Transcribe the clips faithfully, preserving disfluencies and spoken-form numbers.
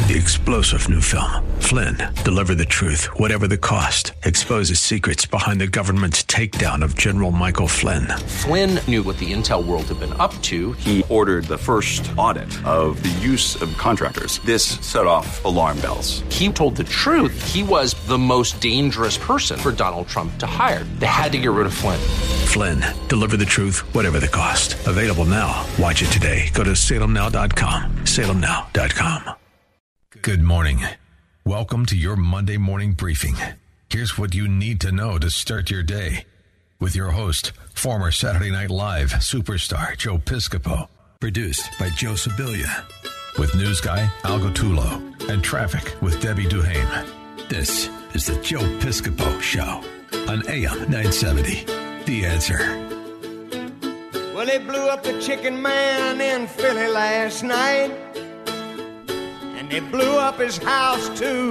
the explosive new film, Flynn, deliver the truth, whatever the cost, exposes secrets behind the government's takedown of General Michael Flynn. Flynn knew what the intel world had been up to. He ordered the first audit of the use of contractors. This set off alarm bells. He told the truth. He was the most dangerous person for Donald Trump to hire. They had to get rid of Flynn. Flynn, deliver the truth, whatever the cost. Available now. Watch it today. Go to salem now dot com. salem now dot com. Good morning. Welcome to your Monday morning briefing. Here's what you need to know to start your day. With your host, former Saturday Night Live superstar Joe Piscopo. Produced by Joe Sibilia. With news guy Al Gottulo. And traffic with Debbie Duhame. This is the Joe Piscopo Show on A M nine seventy. The Answer. Well, they blew up the Chicken Man in Philly last night. And they blew up his house, too.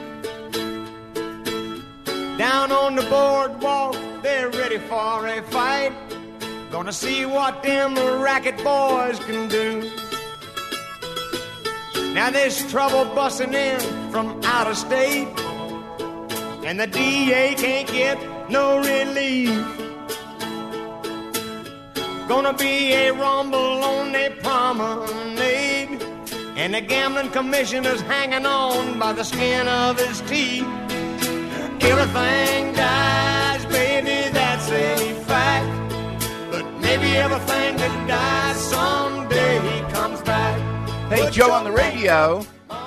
Down on the boardwalk, they're ready for a fight. Gonna see what them racket boys can do. Now there's trouble busting in from out of state. And the D A can't get no relief. Gonna be a rumble on a promenade. And the gambling commissioner's hanging on by the skin of his teeth. Everything dies, baby, that's a fact. But maybe everything that dies someday comes back. Hey, Joe on the radio.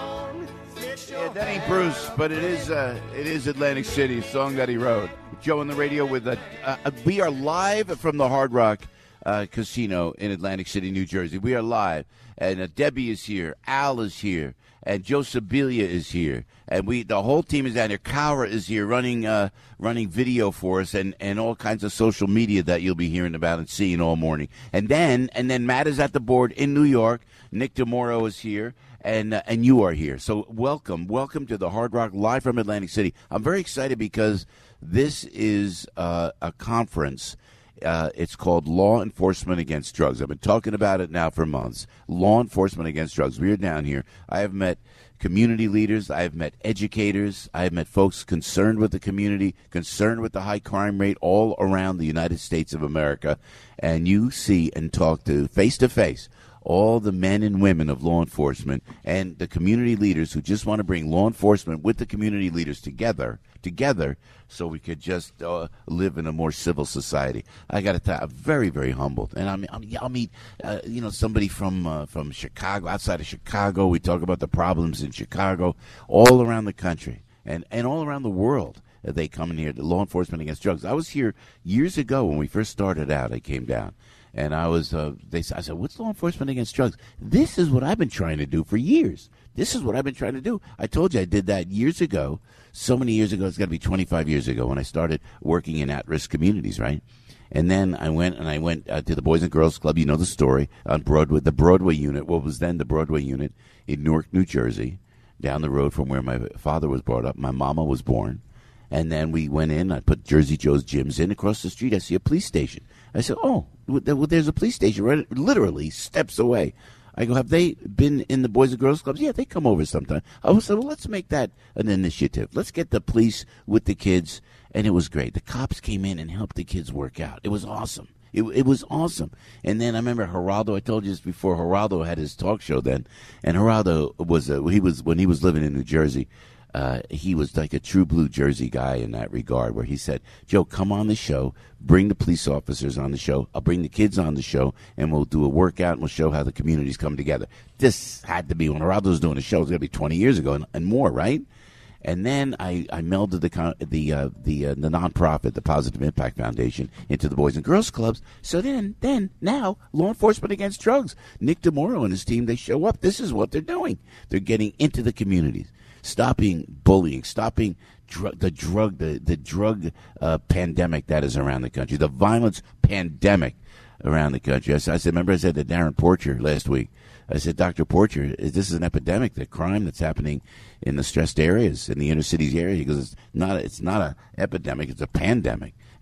Yeah, that ain't Bruce, but it is uh, it is Atlantic City, a song that he wrote. Joe on the radio with a, uh, we are live from the Hard Rock uh, Casino in Atlantic City, New Jersey. We are live. And uh, Debbie is here, Al is here, and Joe Sibilia is here, and we the whole team is down here. Kara is here running uh, running video for us, and, and all kinds of social media that you'll be hearing about and seeing all morning. And then and then Matt is at the board in New York. Nick DeMoro is here, and uh, and you are here. So welcome, welcome to the Hard Rock live from Atlantic City. I'm very excited because this is uh, a conference. Uh, it's called Law Enforcement Against Drugs. I've been talking about it now for months. Law Enforcement Against Drugs. We're down here. I have met community leaders. I have met educators. I have met folks concerned with the community, concerned with the high crime rate all around the United States of America. And you see and talk to face-to-face all the men and women of law enforcement and the community leaders who just want to bring law enforcement with the community leaders together, together, so we could just uh, live in a more civil society. I got to tell you, I'm very, very humbled. And I mean, I mean, I'll meet, uh, you know, somebody from uh, from Chicago, outside of Chicago. We talk about the problems in Chicago, all around the country and, and all around the world. They come in here, the Law Enforcement Against Drugs. I was here years ago when we first started out. I came down. And I was, uh, they, I said, what's Law Enforcement Against Drugs? This is what I've been trying to do for years. This is what I've been trying to do. I told you I did that years ago, so many years ago. It's got to be twenty-five years ago when I started working in at-risk communities, right? And then I went and I went uh, to the Boys and Girls Club. You know the story, on Broadway, the Broadway unit, what was then the Broadway unit in Newark, New Jersey, down the road from where my father was brought up. My mama was born. And then we went in. I put Jersey Joe's gyms in. Across the street, I see a police station. I said, oh, well, there's a police station right literally steps away. I go, have they been in the Boys and Girls Clubs? Yeah, they come over sometime. I said, well, let's make that an initiative. Let's get the police with the kids. And it was great. The cops came in and helped the kids work out. It was awesome. It, it was awesome. And then I remember Geraldo, I told you this before, Geraldo had his talk show then. And Geraldo was, a, he was when he was living in New Jersey, Uh, he was like a true blue Jersey guy in that regard, where he said, Joe, come on the show, bring the police officers on the show, I'll bring the kids on the show, and we'll do a workout, and we'll show how the communities come together. This had to be when Geraldo was doing a show. It was going to be twenty years ago and, and more, right? And then I, I melded the the uh, the uh, the nonprofit, the Positive Impact Foundation, into the Boys and Girls Clubs. So then, then now, Law Enforcement Against Drugs, Nick DeMoro and his team, they show up. This is what they're doing. They're getting into the communities. Stopping bullying, stopping dr- the drug, the, the drug uh, pandemic that is around the country, the violence pandemic around the country. I, I said, remember I said to Darren Porcher last week, I said, Doctor Porcher, this is an epidemic, the crime that's happening in the stressed areas, in the inner cities area. He goes, it's not, it's not an epidemic, it's a pandemic.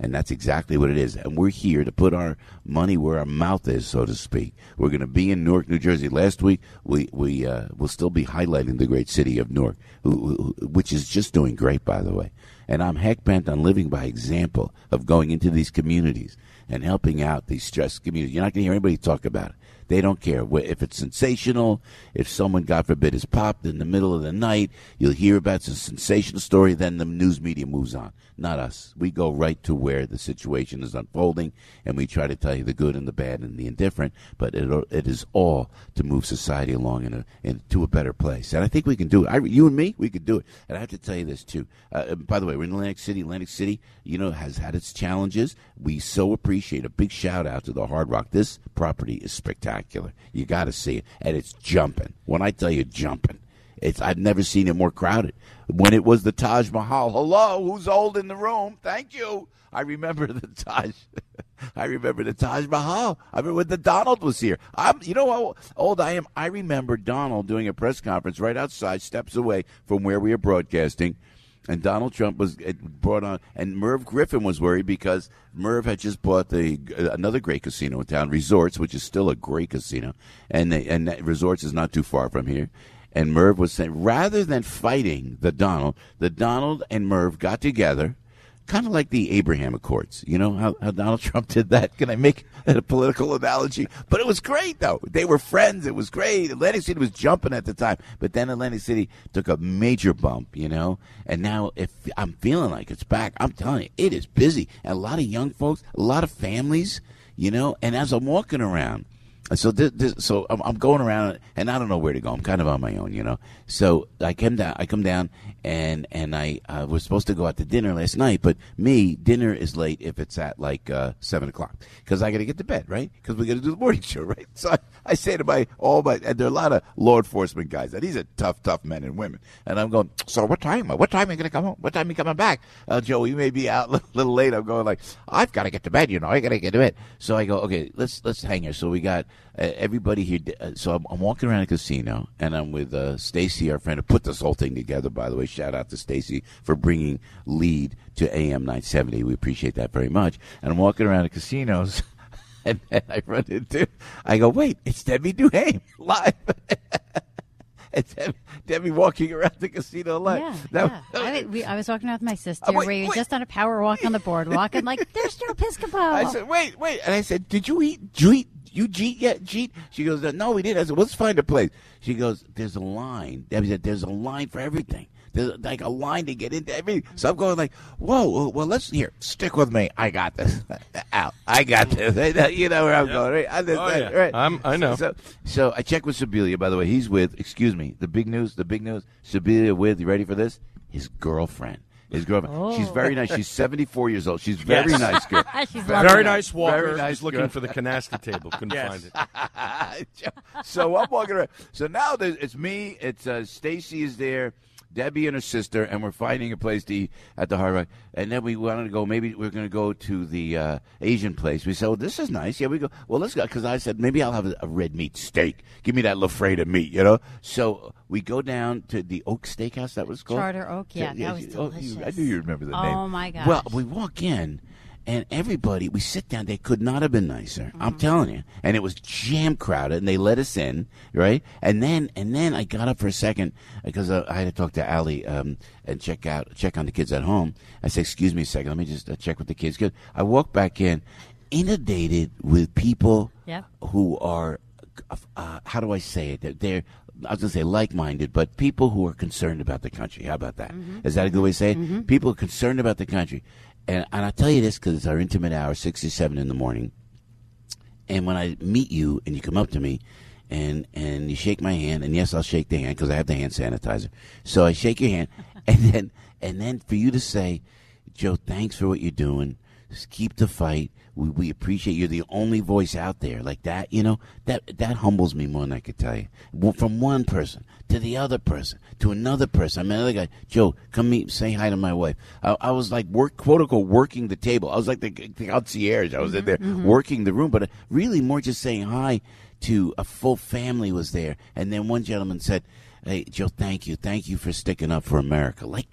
And that's exactly what it is. And we're here to put our money where our mouth is, so to speak. We're going to be in Newark, New Jersey. Last week, we, we uh, will still be highlighting the great city of Newark, who, who, which is just doing great, by the way. And I'm heck bent on living by example of going into these communities and helping out these stressed communities. You're not going to hear anybody talk about it. They don't care if it's sensational. If someone, God forbid, is popped in the middle of the night, you'll hear about some sensational story, then the news media moves on. Not us. We go right to where the situation is unfolding, and we try to tell you the good and the bad and the indifferent, but it, it is all to move society along in a, into a better place. And I think we can do it. I, you and me, we could do it. And I have to tell you this, too. Uh, by the way, we're in Atlantic City. Atlantic City, you know, has had its challenges. We so appreciate a big shout-out to the Hard Rock. This property is spectacular. You got to see it. And it's jumping. When I tell you jumping, it's I've never seen it more crowded. When it was the Taj Mahal, hello, who's old in the room? Thank you. I remember the Taj. I remember the Taj Mahal. I remember when the Donald was here. I'm, you know how old I am? I remember Donald doing a press conference right outside, steps away from where we are broadcasting. And Donald Trump was brought on, and Merv Griffin was worried because Merv had just bought the another great casino in town, Resorts, which is still a great casino, and they, and Resorts is not too far from here. And Merv was saying, rather than fighting the Donald, the Donald and Merv got together, kind of like the Abraham Accords. You know how, how Donald Trump did that? Can I make a political analogy? But it was great, though. They were friends. It was great. Atlantic City was jumping at the time. But then Atlantic City took a major bump, you know. And now if I'm feeling like it's back, I'm telling you, it is busy. And a lot of young folks, a lot of families, you know. And as I'm walking around, So this, this, so I'm, I'm going around, and I don't know where to go. I'm kind of on my own, you know. So I come down, I come down, and and I uh, was supposed to go out to dinner last night, but me, dinner is late if it's at like uh, seven o'clock because I got to get to bed, right? Because we got to do the morning show, right? So I, I say to my all my, and there are a lot of law enforcement guys, and these are tough, tough men and women, and I'm going. So what time? What time are you going to come home? What time are you coming back? Uh, Joe, you may be out a little late. I'm going like, I've got to get to bed, you know. I got to get to bed. So I go, okay, let's let's hang here. So we got. Uh, everybody here. Uh, so I'm, I'm walking around a casino, and I'm with uh, Stacy, our friend, who put this whole thing together. By the way, shout out to Stacy for bringing lead to A M nine seventy. We appreciate that very much. And I'm walking around the casinos, and, and I run into. I go, wait, it's Debbie Duhame live. It's Debbie, Debbie walking around the casino live. Yeah, that, yeah. I, we, I was walking out with my sister. Uh, wait, we were wait. just on a power walk on the boardwalk, and like, there's Joe Piscopo. I said, wait, wait. And I said, did you eat? Did you eat? You cheat yet? Cheat? She goes, no, we didn't. I said, let's find a place. She goes, there's a line. Debbie said, there's a line for everything. There's like a line to get into everything. So I'm going like, whoa, well, let's, here, stick with me. I got this. Out. I got this. You know where I'm yep. going, right? I, oh, yeah. right. I'm, I know. So, so I checked with Sibilia, by the way. He's with, excuse me, the big news, the big news. Sibilia with, you ready for this? His girlfriend. His girlfriend. Oh. She's very nice. She's seventy-four years old. She's very Yes. nice girl. She's Very lovely. nice walker. Very nice Just looking girl. for the canasta table. Couldn't Yes. find it. So I'm walking around. So now there's, it's me. It's uh, Stacy is there, Debbie and her sister, and we're finding a place to eat at the Hard Rock. And then we wanted to go. Maybe we're going to go to the uh, Asian place. We said, "Oh, this is nice." Yeah, we go. Well, let's go because I said maybe I'll have a, a red meat steak. Give me that Lafreda meat, you know. So we go down to the Oak Steakhouse. That was called Charter Oak. Yeah, that was oh, delicious. you- I knew you remember the name. Oh my gosh. Well, we walk in. And everybody, we sit down. They could not have been nicer. Mm-hmm. I'm telling you. And it was jam crowded, and they let us in, right? And then, and then I got up for a second because uh, I had to talk to Allie um, and check out, check on the kids at home. I said, "Excuse me a second. Let me just uh, check with the kids." Good. I walked back in, inundated with people Yep. who are, uh, how do I say it? They're, they're I was going to say like-minded, but people who are concerned about the country. How about that? Mm-hmm. Is that a good way to say it? Mm-hmm. People are concerned about the country. And, and I tell you this because it's our intimate hour, six to seven in the morning. And when I meet you and you come up to me and and you shake my hand, and yes, I'll shake the hand because I have the hand sanitizer. So I shake your hand, and then and then for you to say, "Joe, thanks for what you're doing. Just keep the fight. We we appreciate you're the only voice out there like that." You know that that humbles me more than I could tell you. Well, from one person to the other person to another person. I mean, another guy, Joe, come meet, say hi to my wife. I, I was like work, quote unquote, working the table. I was like the, the concierge. I was in there mm-hmm. working the room, but really more just saying hi to a full family was there. And then one gentleman said, "Hey, Joe, thank you, thank you for sticking up for America," like that.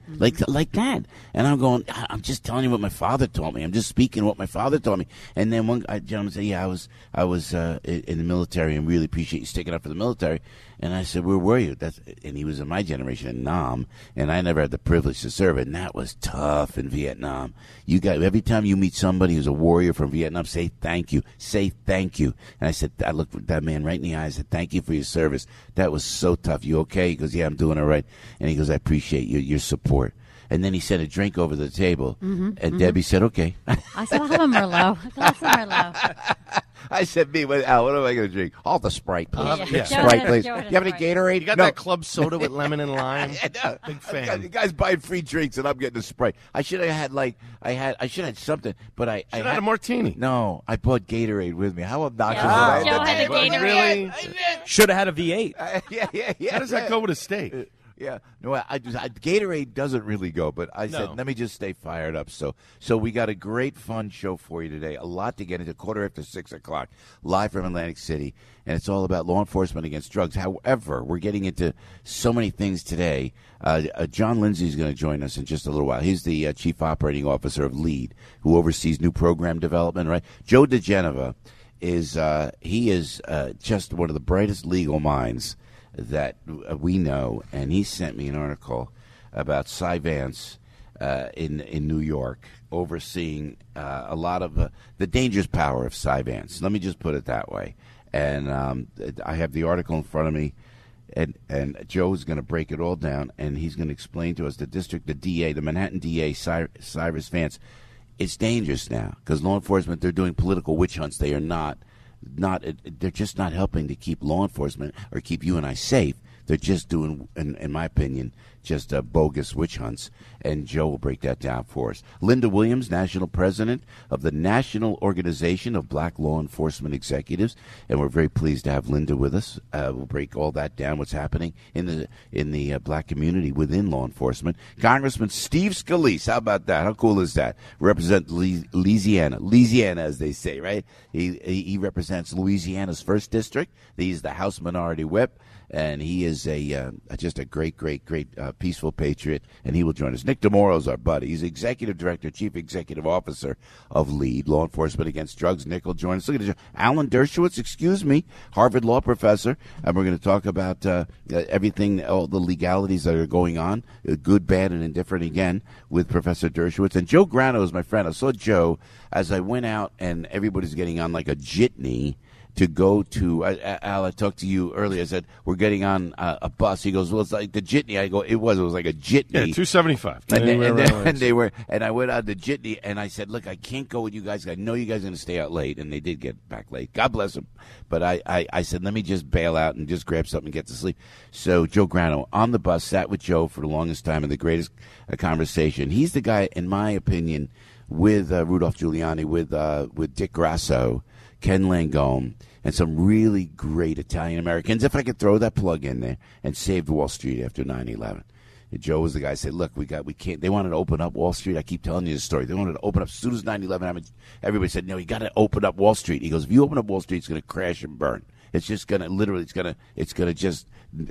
like like that. And I'm going, I'm just telling you what my father told me. I'm just speaking what my father told me. And then one gentleman said, yeah, I was I was uh, in the military and really appreciate you sticking up for the military. And I said, where were you? That's, and he was in my generation in Nam, and I never had the privilege to serve, and that was tough in Vietnam. You got every time you meet somebody who's a warrior from Vietnam, say thank you, say thank you. And I said, I looked that man right in the eyes, said, thank you for your service. That was so tough. You okay? He goes, yeah, I'm doing all right. And he goes, I appreciate your your support. And then he sent a drink over the table, mm-hmm, and mm-hmm. Debbie said, okay. I said, I'll have a Merlot. A glass of Merlot. I said, me, what, Al, what am I going to drink? All the Sprite, please. Uh, Yeah. yeah. Sprite, please. Joe You had have a any Sprite. Gatorade? You got No. that club soda with lemon and lime? Yeah, no. Big fan. You guys buying free drinks, and I'm getting a Sprite. I should have had, like, I had I should have had something, but I... Should I have had had a martini. No, I bought Gatorade with me. How obnoxious Yeah. was I? Joe had a Well, Gatorade. really? Should have had a V eight. Uh, yeah, yeah, yeah. How does that go with a steak? Yeah, no, I, I just I, Gatorade doesn't really go, but I No. said let me just stay fired up. So, so we got a great fun show for you today. A lot to get into. Quarter after six o'clock, live from Atlantic City, and it's all about law enforcement against drugs. However, we're getting into so many things today. Uh, uh, John Lindsay is going to join us in just a little while. He's the uh, chief operating officer of LEAD, who oversees new program development. Right, Joe DeGeneva is uh, he is uh, just one of the brightest legal minds that we know, and he sent me an article about Cy Vance uh, in in New York, overseeing uh, a lot of uh, the dangerous power of Cy Vance. Let me just put it that way. And um, I have the article in front of me, and and Joe's going to break it all down, and he's going to explain to us the district, the D A, the Manhattan D A, Cy, Cyrus Vance. It's dangerous now because law enforcement, they're doing political witch hunts. They are not. Not, they're just not helping to keep law enforcement or keep you and I safe. They're just doing, in, in my opinion, just uh, bogus witch hunts. And Joe will break that down for us. Linda Williams, national president of the National Organization of Black Law Enforcement Executives, and we're very pleased to have Linda with us. Uh, we'll break all that down. What's happening in the in the uh, black community within law enforcement? Congressman Steve Scalise, how about that? How cool is that? Represent Louisiana, Louisiana, as they say, right? He he, he represents Louisiana's first district. He's the House Minority Whip. And he is a uh, just a great, great, great uh, peaceful patriot, and he will join us. Nick DeMoro is our buddy. He's executive director, chief executive officer of LEAD, Law Enforcement Against Drugs. Nick will join us. Look at this. Alan Dershowitz, excuse me, Harvard law professor, and we're going to talk about uh, everything, all the legalities that are going on, good, bad, and indifferent again with Professor Dershowitz. And Joe Grano is my friend. I saw Joe as I went out, and everybody's getting on like a jitney to go to, uh, Al, I talked to you earlier. I said, we're getting on uh, a bus. He goes, well, it's like the jitney. I go, it was. It was like a jitney. Yeah, two seventy-five. And, they, and, they, and they were, and I went on the jitney, and I said, look, I can't go with you guys. I know you guys are going to stay out late. And they did get back late. God bless them. But I, I, I said, let me just bail out and just grab something and get to sleep. So Joe Grano on the bus, sat with Joe for the longest time and the greatest uh, conversation. He's the guy, in my opinion, with uh, Rudolph Giuliani, with uh, with Dick Grasso, Ken Langone, and some really great Italian Americans, if I could throw that plug in there, and saved Wall Street after nine eleven. And Joe was the guy who said, look, we got, we can't, they wanted to open up Wall Street. I keep telling you this story. They wanted to open up as soon as nine eleven. Everybody said, no, you got to open up Wall Street. He goes, if you open up Wall Street, it's going to crash and burn. It's just going to, literally, it's going to, it's going to just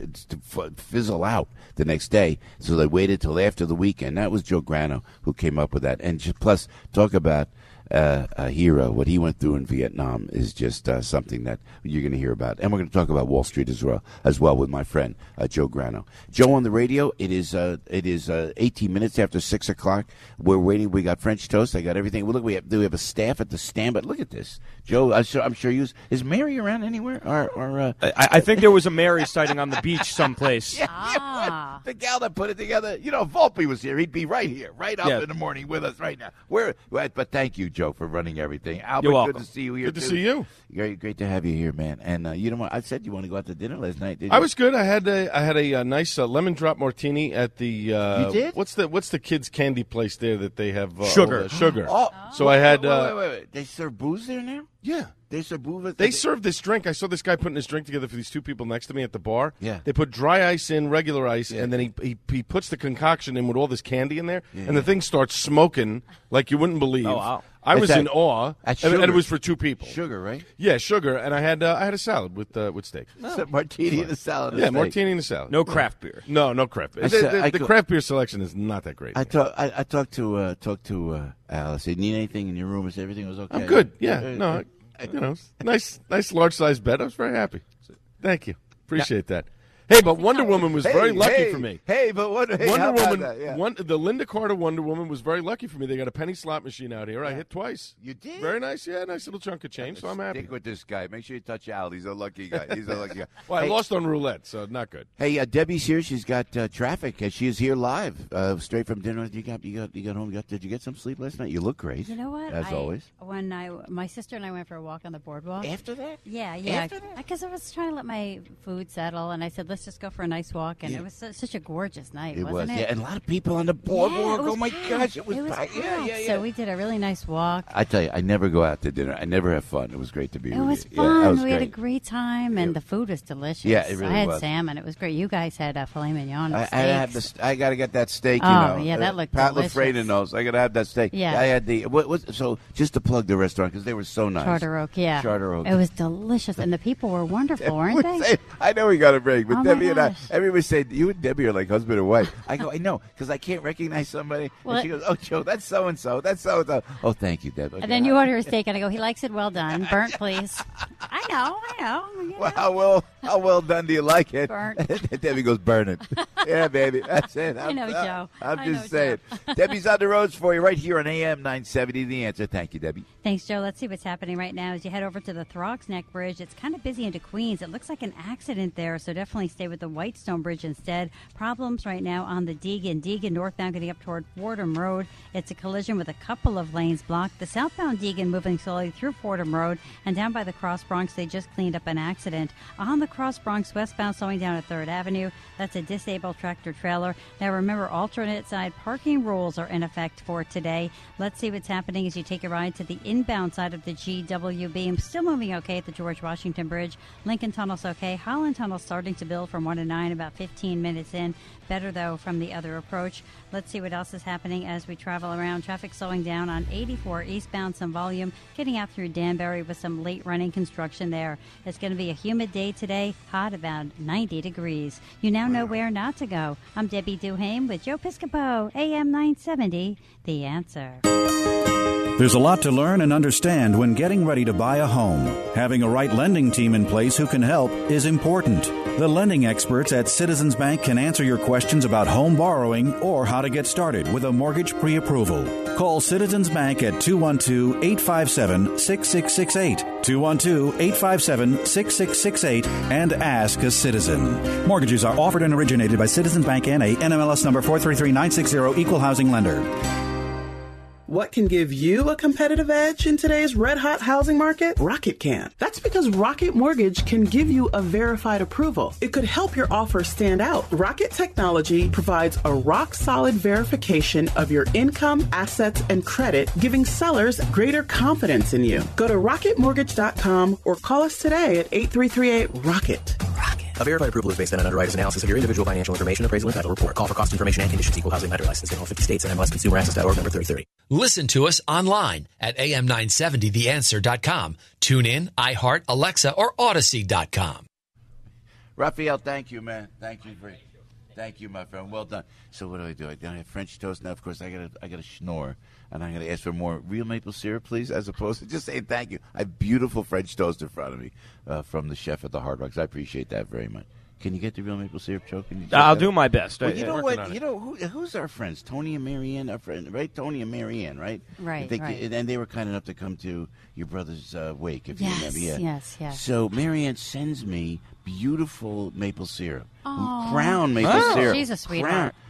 fizzle out the next day. So they waited till after the weekend. That was Joe Grano who came up with that. And just, plus, talk about Uh, a hero. What he went through in Vietnam is just uh, something that you're going to hear about. And we're going to talk about Wall Street as well, as well with my friend uh, Joe Grano. Joe on the radio. It is uh, it is uh, eighteen minutes after six o'clock. We're waiting. We got French toast. I got everything. Well, look, we have, do we have a staff at the stand? But look at this, Joe. I'm sure, I'm sure you is Mary around anywhere? Or, or uh, I, I think there was a Mary sighting on the beach someplace. yeah, Ah. yeah, the gal that put it together. You know, if Volpe was here, he'd be right here, right up Yeah. in the morning with us right now. Where? But thank you, Joe, for running everything. Albert, You're welcome. good to see you here. Good to too. see you. Great, great to have you here, man. And uh, you know what? I said you want to go out to dinner last night. Did you? I was good. I had a I had a, uh nice uh, lemon drop martini at the. Uh, You did? What's the What's the kids' candy place there that they have uh, Sugar. all the sugar. Oh, so I had. Wait, Uh, wait, wait, wait. They serve booze there now? Yeah. They serve uvas. They serve this drink. I saw this guy putting this drink together for these two people next to me at the bar. Yeah. They put dry ice in, regular ice, Yeah. and then he, he he puts the concoction in with all this candy in there, Yeah, and the yeah. thing starts smoking like you wouldn't believe. Oh, wow. I That's was that- in awe, that's and, and sugar. it was for two people. Sugar, right? Yeah, sugar, and I had uh, I had a salad with uh, with steak. It's a martini and a salad. and Yeah, steak. martini and a salad. No craft beer. No, no craft beer. I The, said- the- I the could- craft beer selection is not that great. I talk. I, I talked to uh, talked to uh, Al. I said, "Need anything in your room?" I said, "Everything was okay." I'm good. Yeah, Uh, no, I, you know, nice, nice, large size bed. I was very happy. Thank you, appreciate that. Hey, but Wonder Woman was Hey, very lucky hey, for me. Hey, but what? Hey, Wonder how about Woman, that? Yeah. one, the Linda Carter Wonder Woman was very lucky for me. They got a penny slot machine out here. I hit twice. You did? Very nice. Yeah, nice little chunk of change. So I'm happy. Stick with this guy. Make sure you touch Al. He's a lucky guy. He's a lucky guy. Well, hey, I lost on roulette, so not good. Hey, uh, Debbie's here. She's got uh, traffic. Uh, she is here live, uh, straight from dinner. You got, you got, you got home. You got, did you get some sleep last night? You look great. You know what? As I, always. When I, my sister and I went for a walk on the boardwalk. After that? Yeah, yeah. After that? Because I was trying to let my food settle, and I said, let's just go for a nice walk. And Yeah. it was su- such a gorgeous night, It wasn't was, it? yeah, and a lot of people on the Yeah, boardwalk. it was oh my packed. gosh, it was, It was packed. Yeah, packed. yeah, yeah. So we did a really nice walk. I tell you, I never go out to dinner. I never have fun. It was great to be It with was you. fun. Yeah, that was we great. had a great time, and the food was delicious. Yeah, it really I had was. salmon. It was great. You guys had uh, filet mignon. I, And I have the. steaks. st- I got to get that steak. You Oh, know, yeah, that Uh, looked Pat delicious. LaFreda knows. I got to have that steak. Yeah. I had the. What was so? Just to plug the restaurant because they were so nice. Charter Oak, yeah. Charter Oak. It was delicious, and the people were wonderful, weren't We they? say- I know we got a break, but Oh, my Debbie and I, gosh. everybody say you and Debbie are like husband and wife. I go, I know, because I can't recognize somebody. Well, and she goes, oh, Joe, that's so and so. That's so and so. Oh, thank you, Debbie. And then you order a steak, and I go, he likes it well done, burnt, please. I know, I know. you Well, know. how well, how well done do you like it? Burnt. Debbie goes, burn it. Yeah, baby, that's it. I know, Joe. I'm I just know, saying. Debbie's on the roads for you right here on A M nine seventy. The Answer. Thank you, Debbie. Thanks, Joe. Let's see what's happening right now as you head over to the Throgs Neck Bridge. It's kind of busy into Queens. It looks like an accident there, so definitely stay with the Whitestone Bridge instead. Problems right now on the Deegan. Deegan northbound getting up toward Fordham Road. It's a collision with a couple of lanes blocked. The southbound Deegan moving slowly through Fordham Road, and down by the Cross Bronx, they just cleaned up an accident. On the Cross Bronx westbound, slowing down at third Avenue. That's a disabled tractor trailer. Now remember, alternate side parking rules are in effect for today. Let's see what's happening as you take a ride to the inbound side of the G W B. I'm still moving okay at the George Washington Bridge. Lincoln Tunnel's okay. Holland Tunnel's starting to build from one to nine, about fifteen minutes in. Better, though, from the other approach. Let's see what else is happening as we travel around. Traffic slowing down on eighty-four eastbound, some volume getting out through Danbury with some late running construction there. It's going to be a humid day today, hot about ninety degrees. You now know where not to go. I'm Debbie Duhame with Joe Piscopo, A M nine seventy, The Answer. There's a lot to learn and understand when getting ready to buy a home. Having a right lending team in place who can help is important. The lending experts at Citizens Bank can answer your questions about home borrowing or how to get started with a mortgage pre-approval. Call Citizens Bank at two one two, eight five seven, six six six eight, two one two, eight five seven, six six six eight, and ask a citizen. Mortgages are offered and originated by Citizens Bank N A, N M L S number four three three nine six zero, Equal Housing Lender. What can give you a competitive edge in today's red-hot housing market? Rocket can. That's because Rocket Mortgage can give you a verified approval. It could help your offer stand out. Rocket Technology provides a rock-solid verification of your income, assets, and credit, giving sellers greater confidence in you. Go to rocket mortgage dot com or call us today at eight three three eight, ROCKET. A verified approval is based on an underwriter's analysis of your individual financial information, appraisal, and title report. Call for cost information and conditions. Equal housing lender licensed in all fifty states and M L S Consumer Access dot org number thirty thirty. Listen to us online at A M nine seventy the answer dot com. Tune in, iHeart, Alexa, or Odyssey dot com. Raphael, thank you, man. Thank you for, thank you, my friend. Well done. So what do I do? I don't have French toast now. Of course, I gotta, I gotta schnorr, and I'm gonna ask for more real maple syrup, please, as opposed to just saying thank you. I have beautiful French toast in front of me uh, from the chef at the Hard Rocks. I appreciate that very much. Can you get the real maple syrup, Joe? Can you I'll that? do my best. Well, I- you I'm know working what? on it. You know who, who's our friends? Tony and Marianne, our friend, right? Tony and Marianne, right? Right, I think right. And they were kind enough to come to your brother's uh, wake, if you Yes, remember. Yeah. yes, yes. So Marianne sends me beautiful maple syrup, Aw. Crown maple Oh. syrup. She's a sweetheart. Crown.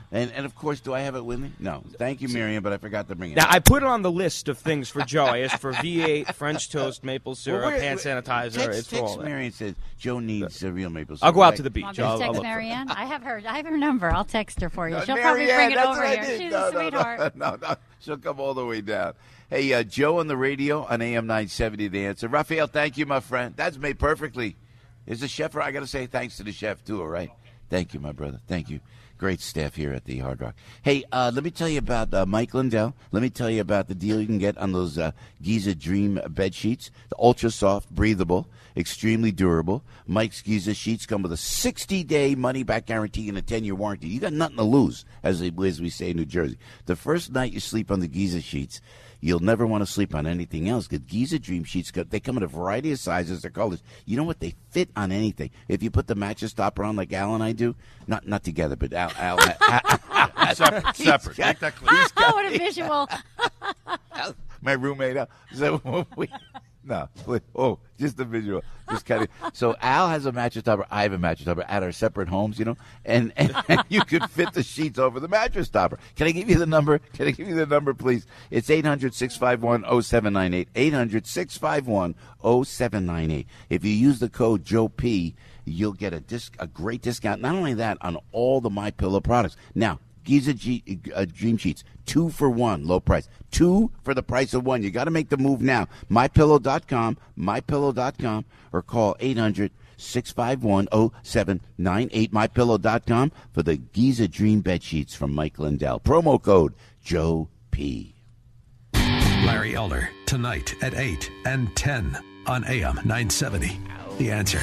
And, and of course, do I have it with me? No. Thank you, Miriam, but I forgot to bring it. Now, I put it on the list of things for Joe. I asked for V eight, French toast, maple syrup, Well, where- hand where- sanitizer. Text, it's for text all that. Marianne says Joe needs a real maple syrup. I'll go out to Like- the beach. Want me I'll, to I'll text look for it. Marianne? I have her. I have her number. I'll text her for you. No, She'll Marianne, probably bring it that's over what I here. did. She's no, a no, sweetheart. No, no, no. She'll come all the way down. Hey, uh, Joe on the radio on A M nine seventy, The Answer. Raphael, thank you, my friend. That's made perfectly. Is the chef, I got to say thanks to the chef, too, all right? Thank you, my brother. Thank you. Great staff here at the Hard Rock. Hey, uh, let me tell you about uh, Mike Lindell. Let me tell you about the deal you can get on those uh, Giza Dream bed sheets. The ultra soft, breathable, extremely durable. Mike's Giza sheets come with a sixty-day money-back guarantee and a ten-year warranty. You got nothing to lose, as, they, as we say in New Jersey. The first night you sleep on the Giza sheets, you'll never want to sleep on anything else because Giza Dream Sheets, they come in a variety of sizes, their colors. You know what? They fit on anything. If you put the mattress topper on like Al and I do, not not together, but Al. Al, Al, Al, Al separate, separate. Got, Make that clear. Oh, what a visual. Al, my roommate, Al. So we, no, wait, oh, just the visual. Just kind of. So Al has a mattress topper. I have a mattress topper at our separate homes, you know, and, and, and you could fit the sheets over the mattress topper. Can I give you the number? Can I give you the number, please? It's eight hundred, six five one, oh seven nine eight. eight hundred, six five one, oh seven nine eight. If you use the code Joe P, you'll get a disc, a great discount. Not only that, on all the MyPillow products. Now, Giza G, uh, Dream Sheets, two for one, low price. Two for the price of one. You got to make the move now. my pillow dot com, my pillow dot com, or call eight hundred, six five one, oh seven nine eight, my pillow dot com for the Giza Dream Bed Sheets from Mike Lindell. Promo code Joe P. Larry Elder, tonight at eight and ten on A M nine seventy. The Answer.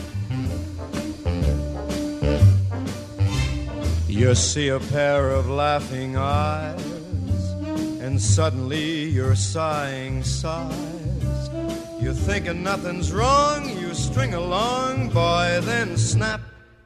You see a pair of laughing eyes, and suddenly you're sighing sighs. You're thinking nothing's wrong, you string along, boy, then snap.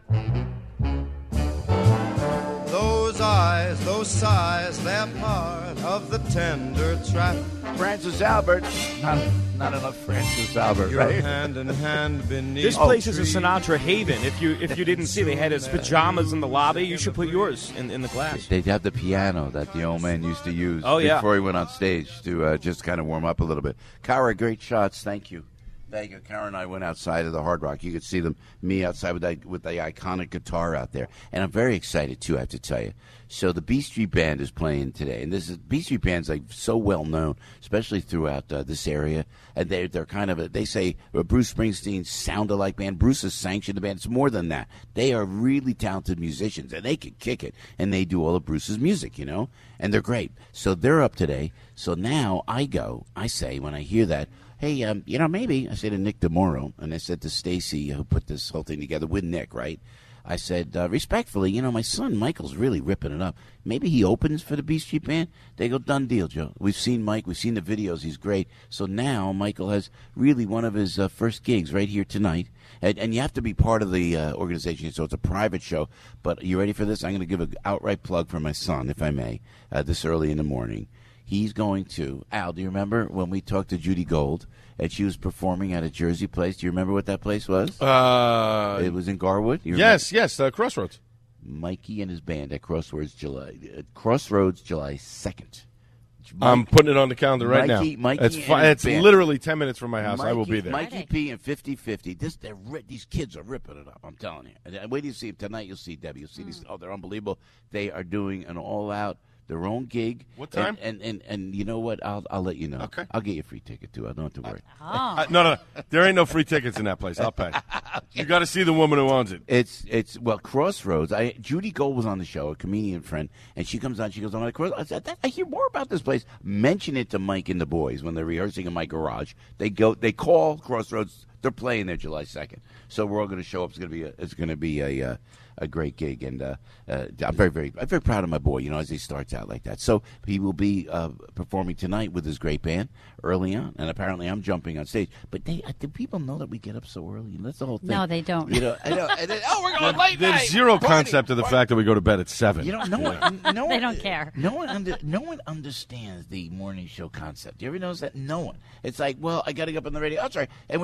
Those eyes, those sighs, they're part of the tender trap. Francis Albert. Not, not enough Francis Albert, You're right? hand in hand beneath This place the is a tree. Sinatra haven. If you if you didn't see, they had his pajamas in the lobby. You should put yours in, in the glass. They'd have the piano that the old man used to use Oh, yeah. before he went on stage to uh, just kind of warm up a little bit. Kara, great shots. Thank you. Thank you. Kara and I went outside of the Hard Rock. You could see them, me outside with that, with the iconic guitar out there. And I'm very excited, too, I have to tell you. So the B Street Band is playing today. And this is B Street Band's like so well known, especially throughout uh, this area. And they're, they're kind of, a, they say a Bruce Springsteen sound-alike band. Bruce has sanctioned the band. It's more than that. They are really talented musicians, and they can kick it. And they do all of Bruce's music, you know? And they're great. So they're up today. So now I go, I say, when I hear that, hey, um, you know, maybe, I said to Nick DeMoro, and I said to Stacy, who put this whole thing together with Nick, right? I said, uh, respectfully, you know, my son Michael's really ripping it up. Maybe he opens for the B Street Band. They go, done deal, Joe. We've seen Mike. We've seen the videos. He's great. So now Michael has really one of his uh, first gigs right here tonight. And, and you have to be part of the uh, organization, so it's a private show. But you ready for this? I'm going to give an outright plug for my son, if I may, uh, this early in the morning. He's going to, Al, do you remember when we talked to Judy Gold and she was performing at a Jersey place? Do you remember what that place was? Uh, it was in Garwood? You yes, yes, uh, Crossroads. Mikey and his band at Crossroads July, uh, Crossroads July second. Mike, I'm putting it on the calendar right Mikey, now. Mikey it's fi- it's band. literally ten minutes from my house. Mikey, I will be there. Mikey P and fifty fifty. This, they're ri- these kids are ripping it up. I'm telling you. And wait till you see them tonight. You'll see Debbie. You'll see mm. these. Oh, they're unbelievable. They are doing an all-out. Their own gig. What time? And, and and and you know what? I'll I'll let you know. Okay. I'll get you a free ticket too. I don't have to worry. Oh. Uh, no, no, no, there ain't no free tickets in that place. I'll pay. You got to see the woman who owns it. It's it's well, Crossroads. I Judy Gold was on the show, a comedian friend, and she comes on. She goes, "I'm at Crossroads." I said, "I hear more about this place." Mention it to Mike and the boys when they're rehearsing in my garage. They go, they call Crossroads. They're playing there July second, so we're all going to show up. It's going to be a, it's going to be a. Uh, A great gig, and uh, uh, I'm very, very, I'm very proud of my boy. You know, as he starts out like that. So he will be uh, performing tonight with his great band early on, and apparently I'm jumping on stage. But they, uh, do people know that we get up so early? That's the whole thing. No, they don't. You know, I know. And then, oh, we're going late There's night. zero Party, concept of the party. fact that we go to bed at seven. You know, no one, no They one, don't care. No one, under, no one understands the morning show concept. You ever notice that? No one. It's like, well, I got to get up on the radio. Oh, sorry, and we're, it's not like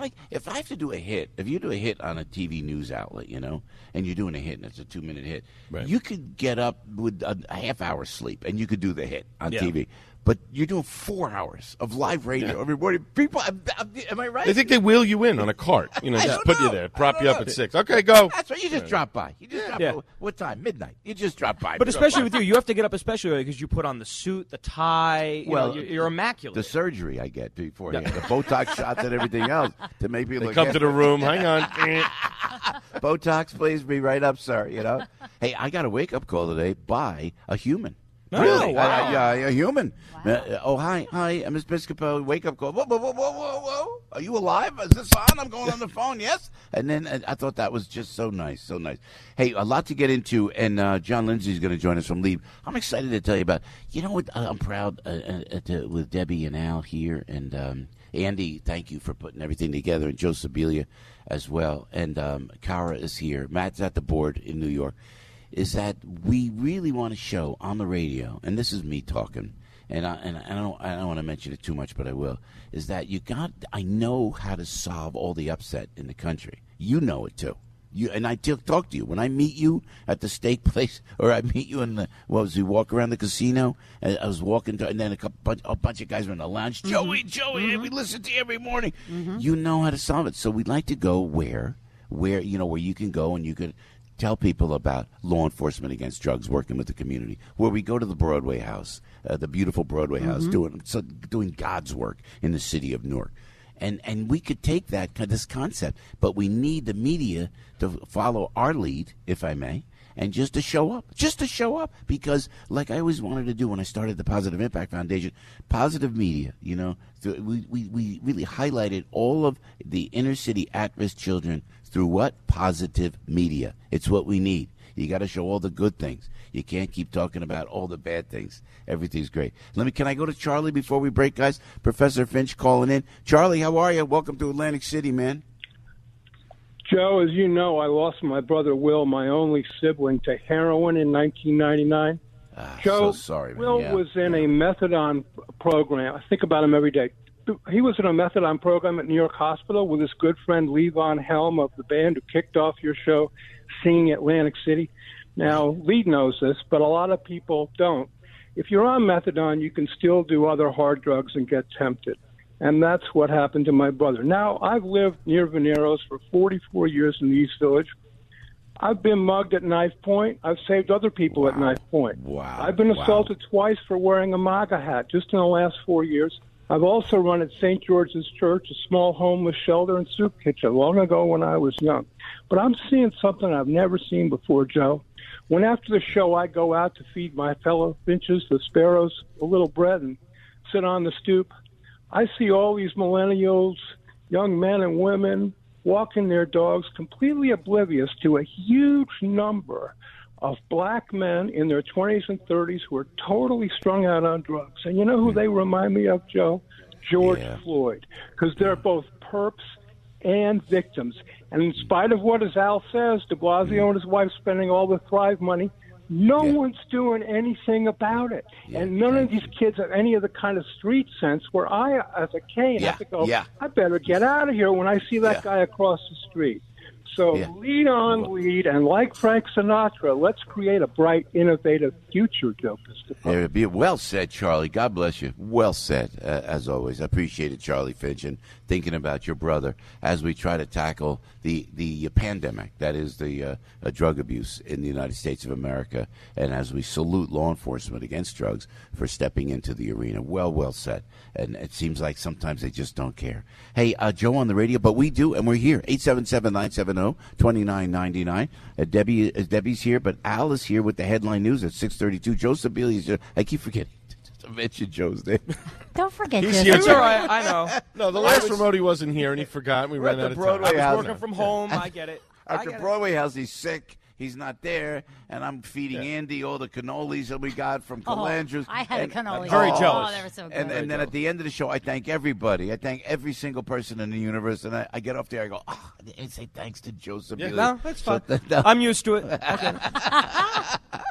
like if I have to do a hit, if you do a hit on a T V news outlet, you know, and you're doing a hit and it's a two minute hit, right. you could get up with a, a half hour sleep and you could do the hit on yeah. T V. But you're doing four hours of live radio yeah. every morning. People, am I right? They think they wheel you in on a cart. You know, just put know. you there, prop you up know. at six. Okay, go. That's right. You just right. drop by. You just yeah. drop yeah. by. What time? Midnight. You just drop by. But especially with you, you have to get up especially because you put on the suit, the tie. You well, know, you're, you're immaculate. The surgery I get before yeah. the Botox shots and everything else to make me they look. Come to the room. Hang on. Botox, please be right up, sir. You know. Hey, I got a wake up call today by a human. No, really? Wow. Uh, yeah, a human. Wow. Uh, oh, hi, hi, Miss Piscopo. Wake up call. Whoa, whoa, whoa, whoa, whoa, whoa. Are you alive? Is this on? I'm going on the phone. Yes. And then uh, I thought that was just so nice, so nice. Hey, a lot to get into, and uh, John Lindsay is going to join us from Leave. I'm excited to tell you about. You know what? I'm proud uh, uh, to, with Debbie and Al here, and um, Andy. Thank you for putting everything together, and Joe Sibilia as well. And um, Kara is here. Matt's at the board in New York. Is that we really want to show on the radio, and this is me talking, and I and I don't I don't want to mention it too much, but I will. Is that you got? I know how to solve all the upset in the country. You know it too. You and I t- talk to you when I meet you at the steak place, or I meet you in the what was we walk around the casino. And I was walking, to, and then a couple bunch, a bunch of guys were in the lounge. Mm-hmm. Joey, Joey, mm-hmm. we listen to you every morning. Mm-hmm. You know how to solve it. So we'd like to go where, where you know where you can go and you could. Tell people about law enforcement against drugs, working with the community. Where we go to the Broadway House, uh, the beautiful Broadway House, mm-hmm. doing so, doing God's work in the city of Newark, and and we could take that this concept, but we need the media to follow our lead, if I may, and just to show up, just to show up, because like I always wanted to do when I started the Positive Impact Foundation, positive media. You know, we we we really highlighted all of the inner city at-risk children. Through what? Positive media. It's what we need. You got to show all the good things. You can't keep talking about all the bad things. Everything's great. Let me. Can I go to Charlie before we break, guys? Professor Finch calling in. Charlie, how are you? Welcome to Atlantic City, man. Joe, as you know, I lost my brother Will, my only sibling, to heroin in nineteen ninety-nine. Ah, Joe, so sorry, man. Will yeah. was in yeah. a methadone program. I think about him every day. He was in a methadone program at New York Hospital with his good friend Levon Helm of the band who kicked off your show, Singing Atlantic City. Now, Lee knows this, but a lot of people don't. If you're on methadone, you can still do other hard drugs and get tempted. And that's what happened to my brother. Now, I've lived near Veneros for forty-four years in the East Village. I've been mugged at knife point. I've saved other people wow. at knife point. Wow. I've been wow. assaulted twice for wearing a MAGA hat just in the last four years. I've also run at Saint George's Church, a small homeless shelter and soup kitchen, long ago when I was young. But I'm seeing something I've never seen before, Joe. When after the show I go out to feed my fellow finches, the sparrows, a little bread and sit on the stoop, I see all these millennials, young men and women, walking their dogs completely oblivious to a huge number of black men in their twenties and thirties who are totally strung out on drugs. And you know who they remind me of, Joe? George yeah. Floyd. Because they're both perps and victims. And in spite of what, as Al says, de Blasio and his wife spending all the Thrive money, no yeah. one's doing anything about it. Yeah. And none of these kids have any of the kind of street sense where I, as a cane, yeah. have to go, yeah. I better get out of here when I see that yeah. guy across the street. So yeah. lead on, lead, and like Frank Sinatra, let's create a bright, innovative future, Joe Piscopo. Yeah, well said, Charlie. God bless you. Well said, uh, as always. I appreciate it, Charlie Finch, and thinking about your brother as we try to tackle the, the uh, pandemic, that is the uh, uh, drug abuse in the United States of America, and as we salute law enforcement against drugs for stepping into the arena. Well, well said. And it seems like sometimes they just don't care. Hey, uh, Joe on the radio, but we do, and we're here. eight seven seven, nine seven zero, two nine nine nine. Uh, Debbie, uh, Debbie's here, but Al is here with the headline news at six thirty-two. Joe Sibilia's here. I keep forgetting to mention Joe's name. Don't forget He's Joe. here. It's all right. I know. No, the last remote he wasn't here, and he forgot, and we ran out of time. I was House. working from home. I get it. At I the get Broadway House, he's sick. He's not there, and I'm feeding yeah. Andy all the cannolis that we got from Oh, Calandras. I had and, a cannoli. I'm very oh, jealous. Oh, they were so good. And, and then at the end of the show, I thank everybody. I thank every single person in the universe, and I, I get off there, I go, oh, I say thanks to Joseph. Yeah, no, that's fine. So, no. I'm used to it. Okay.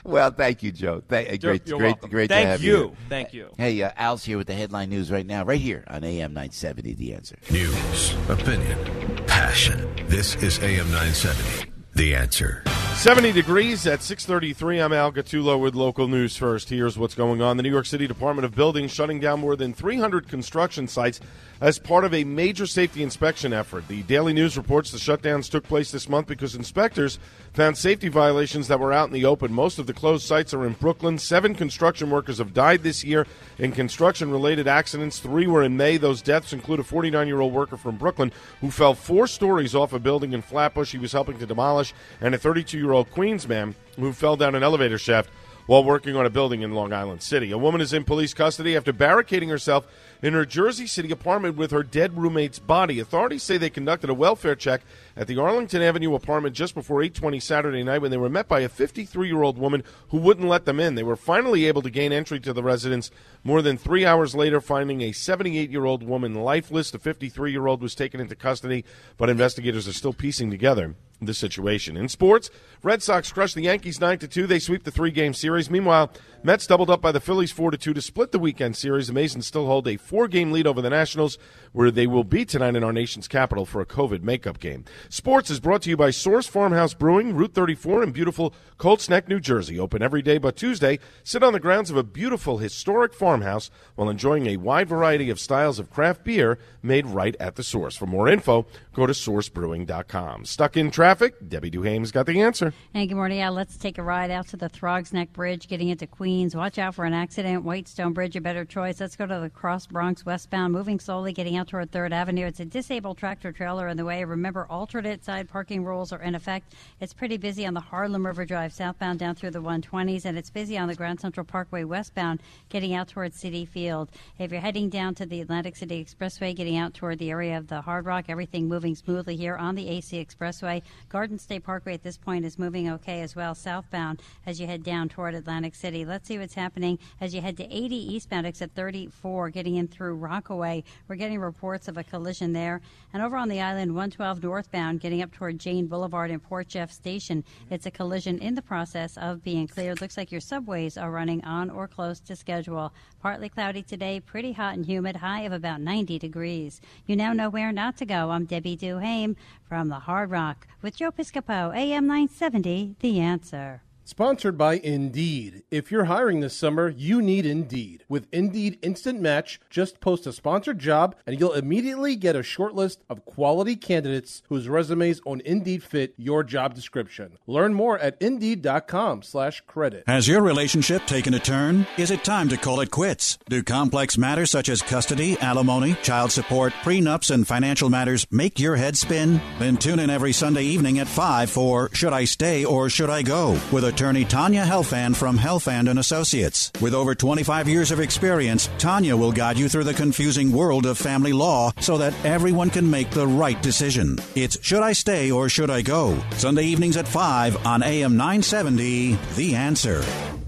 Well, thank you, Joe. Thank, You're- great, you're great, welcome. great Thank to have you. you. here. Thank you. Hey, uh, Al's here with the headline news right now, right here on A M nine seventy. The Answer. News, opinion, passion. This is A M nine seventy. The Answer. seventy degrees at six thirty-three. I'm Al Gattulo with local news first. Here's what's going on. The New York City Department of Buildings shutting down more than three hundred construction sites as part of a major safety inspection effort. The Daily News reports the shutdowns took place this month because inspectors found safety violations that were out in the open. Most of the closed sites are in Brooklyn. Seven construction workers have died this year in construction-related accidents. Three were in May. Those deaths include a forty-nine-year-old worker from Brooklyn who fell four stories off a building in Flatbush he was helping to demolish, and a thirty-two-year-old Queens man who fell down an elevator shaft while working on a building in Long Island City. A woman is in police custody after barricading herself in her Jersey City apartment with her dead roommate's body. Authorities say they conducted a welfare check at the Arlington Avenue apartment just before eight twenty Saturday night when they were met by a fifty-three-year-old woman who wouldn't let them in. They were finally able to gain entry to the residence more than three hours later, finding a seventy-eight-year-old woman lifeless. The fifty-three-year-old was taken into custody, but investigators are still piecing together the situation. In sports, Red Sox crushed the Yankees nine to two. They sweep the three-game series. Meanwhile, Mets doubled up by the Phillies four to two to split the weekend series. The Masons still hold a four-game lead over the Nationals, where they will be tonight in our nation's capital for a COVID makeup game. Sports is brought to you by Source Farmhouse Brewing, Route thirty-four in beautiful Colts Neck, New Jersey. Open every day but Tuesday. Sit on the grounds of a beautiful historic farmhouse while enjoying a wide variety of styles of craft beer made right at the source. For more info, go to source brewing dot com. Stuck in traffic? Debbie Duhame's got the answer. Hey, good morning. Yeah, let's take a ride out to the Throgs Neck Bridge, getting into Queens. Watch out for an accident. Whitestone Bridge, a better choice. Let's go to the Cross Bronx westbound, moving slowly, getting out toward third Avenue. It's a disabled tractor trailer in the way. Remember, alternate side parking rules are in effect. It's pretty busy on the Harlem River Drive southbound down through the one twenties, and it's busy on the Grand Central Parkway westbound, getting out toward City Field. If you're heading down to the Atlantic City Expressway, getting out toward the area of the Hard Rock, everything moving smoothly here on the A C Expressway. Garden State Parkway at this point is moving okay as well, southbound as you head down toward Atlantic City. Let's see what's happening as you head to eighty eastbound, exit thirty-four, getting in through Rockaway. We're getting reports of a collision there. And over on the island, one twelve northbound, getting up toward Jane Boulevard and Port Jeff Station, it's a collision in the process of being cleared. Looks like your subways are running on or close to schedule. Partly cloudy today, pretty hot and humid, high of about ninety degrees. You now know where not to go. I'm Debbie Duhame from the Hard Rock with Joe Piscopo, A M nine seventy, The Answer. Sponsored by Indeed. If you're hiring this summer, you need Indeed. With Indeed Instant Match, just post a sponsored job and you'll immediately get a short list of quality candidates whose resumes on Indeed fit your job description. Learn more at Indeed.com slash credit. Has your relationship taken a turn? Is it time to call it quits? Do complex matters such as custody, alimony, child support, prenups, and financial matters make your head spin? Then tune in every Sunday evening at five for Should I Stay or Should I Go? With attorney Tanya Helfand from Helfand and Associates. With over twenty-five years of experience, Tanya will guide you through the confusing world of family law so that everyone can make the right decision. It's Should I Stay or Should I Go? Sunday evenings at five on A M nine seventy, The Answer.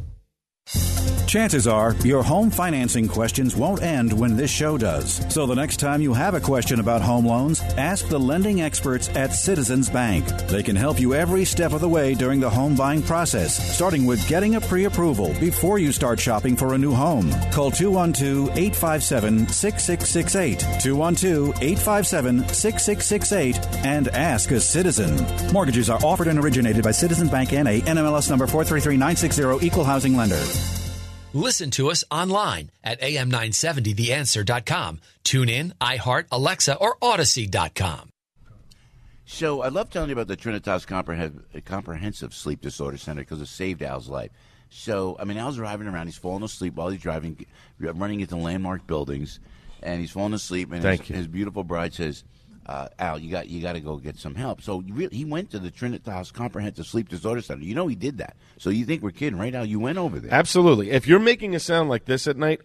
Chances are your home financing questions won't end when this show does. So the next time you have a question about home loans, ask the lending experts at Citizens Bank. They can help you every step of the way during the home buying process, starting with getting a pre-approval before you start shopping for a new home. Call two one two, eight five seven, six six six eight, two one two, eight five seven, six six six eight, and ask a citizen. Mortgages are offered and originated by Citizens Bank N A, N M L S number four three three nine six zero, Equal Housing Lender. Listen to us online at A M nine seventy the answer dot com. Tune in, iHeart, Alexa, or Odyssey dot com. So I love telling you about the Trinitas Compreh- Comprehensive Sleep Disorder Center because it saved Al's life. So, I mean, Al's driving around. He's falling asleep while he's driving, running into landmark buildings, and he's falling asleep. And Thank his, you. his beautiful bride says, uh, Al, you got you got to go get some help. So you really, he went to the Trinitas Comprehensive Sleep Disorder Center. You know he did that. So you think we're kidding, right, Al? You went over there. Absolutely. If you're making a sound like this at night,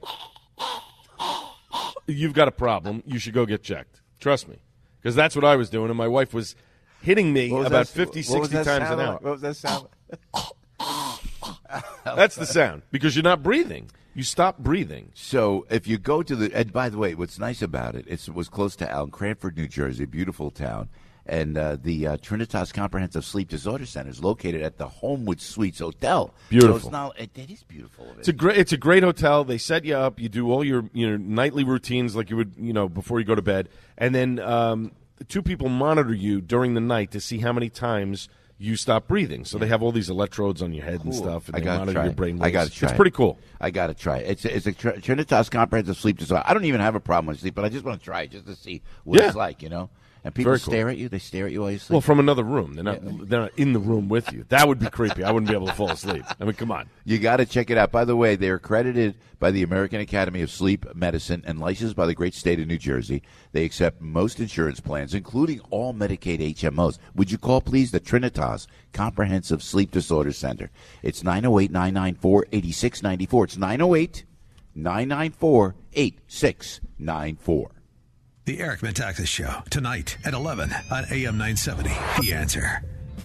you've got a problem. You should go get checked. Trust me. Because that's what I was doing, and my wife was hitting me What was about that- fifty, what was sixty that times sound an like? hour. What was that sound? That's the sound, because you're not breathing. You stop breathing. So if you go to the, and by the way, what's nice about it, it's, it was close to Al, Cranford, New Jersey, beautiful town. And uh, the uh, Trinitas Comprehensive Sleep Disorder Center is located at the Homewood Suites Hotel. Beautiful. So it's not, it, it is beautiful. It's a great. It's a great hotel. They set you up. You do all your your nightly routines like you would, you know, before you go to bed, and then um, two people monitor you during the night to see how many times you stop breathing. So they have all these electrodes on your head Cool. and stuff, and I they gotta monitor try your it. brain. I got to waves. try. It's it. pretty cool. I got to try it. It's a, it's a Tr- Trinitas Comprehensive Sleep Disorder. I don't even have a problem with sleep, but I just want to try it just to see what Yeah. it's like, you know. And people Very cool. stare at you. They stare at you while you sleep. Well, from another room. They're not. They're not in the room with you. That would be creepy. I wouldn't be able to fall asleep. I mean, come on. You got to check it out. By the way, they're accredited by the American Academy of Sleep Medicine and licensed by the great state of New Jersey. They accept most insurance plans, including all Medicaid H M Os. Would you call, please, the Trinitas Comprehensive Sleep Disorder Center? It's nine oh eight, nine nine four, eight six nine four. It's nine oh eight, nine nine four, eight six nine four. The Eric Metaxas Show, tonight at eleven on A M nine seventy. The Answer.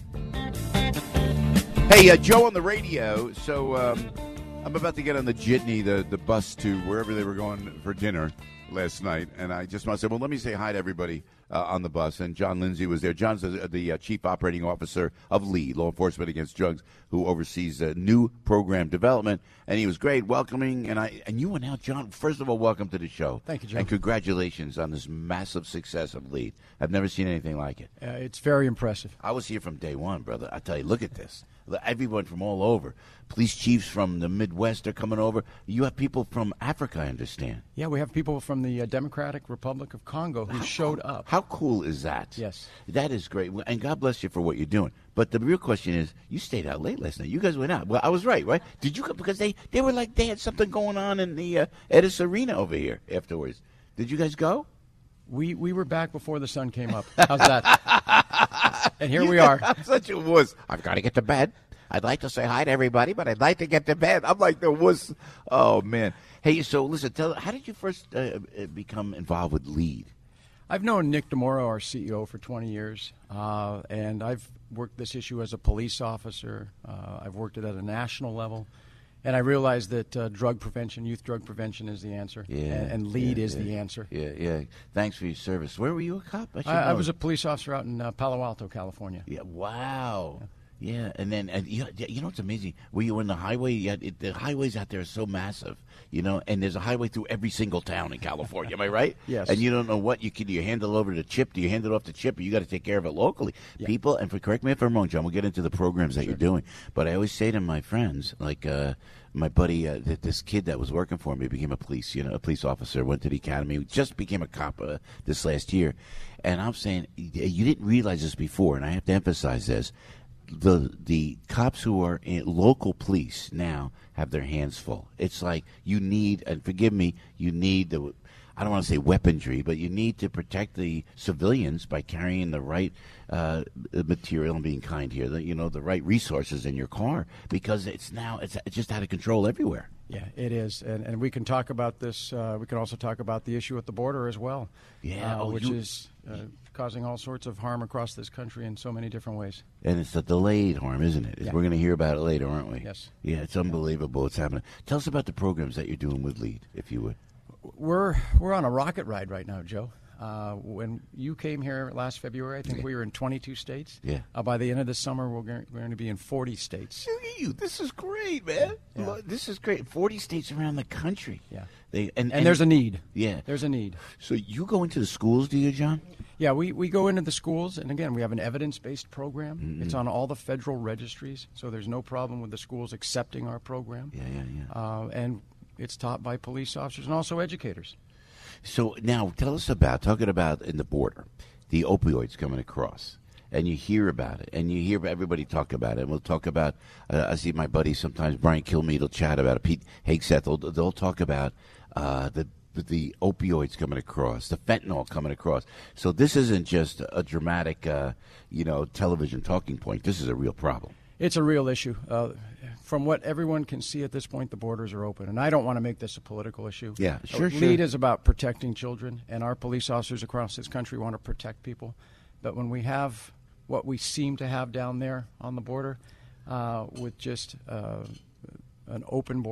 Hey, uh, Joe on the radio. So um, I'm about to get on the jitney, the, the bus to wherever they were going for dinner last night. And I just want to say, well, let me say hi to everybody uh, on the bus. And John Lindsay was there. John's the, the uh, chief operating officer of LEAD, Law Enforcement Against Drugs, who oversees uh, new program development. And he was great, welcoming. And I and you went out, John. First of all, welcome to the show. Thank you, Joe. And congratulations on this massive success of LEAD. I've never seen anything like it. Uh, it's very impressive. I was here from day one, brother. I tell you, look at this. Everyone from all over. Police chiefs from the Midwest are coming over. You have people from Africa, I understand. Yeah, we have people from the uh, Democratic Republic of Congo who how, showed up. How cool is that? Yes. That is great. And God bless you for what you're doing. But the real question is, you stayed out late last night. You guys went out. Well, I was right, right? Did you go? Because they, they were like, they had something going on in the uh, Edis Arena over here afterwards. Did you guys go? We we were back before the sun came up. How's that? And here we are. I'm such a wuss. I've got to get to bed. I'd like to say hi to everybody, but I'd like to get to bed. I'm like the wuss. Oh, man. Hey, so listen, tell, how did you first uh, become involved with LEAD? I've known Nick DeMoro, our C E O, for twenty years, uh, and I've worked this issue as a police officer. Uh, I've worked it at a national level. And I realized that uh, drug prevention, youth drug prevention, is the answer. Yeah, and, and LEAD yeah, is yeah, the answer. Yeah, yeah. Thanks for your service. Where were you a cop? I, I, I was a police officer out in uh, Palo Alto, California. Yeah. Wow. Yeah. Yeah, and then uh, you, you know what's amazing? Were you in the highway? You had, it, the highways out there are so massive, you know, and there's a highway through every single town in California. Am I right? Yes. And you don't know what you can. Do you hand it over to Chip? Do you hand it off to Chip? Or you got to take care of it locally. Yeah. People, and for correct me if I'm wrong, John. We'll get into the programs that sure. you're doing, but I always say to my friends, like uh, my buddy, uh, that this kid that was working for me became a police, you know, a police officer. Went to the academy, just became a cop uh, this last year, and I'm saying you didn't realize this before, and I have to emphasize this. The the cops who are in local police now have their hands full. It's like you need, and forgive me, you need the, I don't want to say weaponry, but you need to protect the civilians by carrying the right uh, material and being kind here, the, you know, the right resources in your car, because it's now, it's, it's just out of control everywhere. Yeah, it is, and and we can talk about this. Uh, we can also talk about the issue at the border as well. Yeah, uh, oh, which you, is uh, causing all sorts of harm across this country in so many different ways. And it's the delayed harm, isn't it? Yeah. We're going to hear about it later, aren't we? Yes. Yeah, it's unbelievable what's happening. Tell us about the programs that you're doing with LEAD, if you would. We're we're on a rocket ride right now, Joe. Uh, when you came here last February, I think yeah. we were in twenty-two states. Yeah. Uh, by the end of the summer, we're going, we're going to be in forty states. Look at you. This is great, man. Yeah. Look, this is great. forty states around the country. Yeah. They, and, and, and there's a need. Yeah. There's a need. So you go into the schools, do you, John? Yeah, we, we go into the schools, and again, we have an evidence-based program. Mm-hmm. It's on all the federal registries, so there's no problem with the schools accepting our program. Yeah, yeah, yeah. Uh, and it's taught by police officers and also educators. So now tell us about, talking about in the border, the opioids coming across. And you hear about it, and you hear everybody talk about it. And we'll talk about, uh, I see my buddy sometimes, Brian Kilmeade will chat about it, Pete Hagseth, they'll, they'll talk about uh, the the opioids coming across, the fentanyl coming across. So this isn't just a dramatic, uh, you know, television talking point. This is a real problem. It's a real issue. Uh, from what everyone can see at this point, the borders are open. And I don't want to make this a political issue. Yeah, sure, LEAD sure. is about protecting children, and our police officers across this country want to protect people. But when we have what we seem to have down there on the border, uh, with just uh, an open border,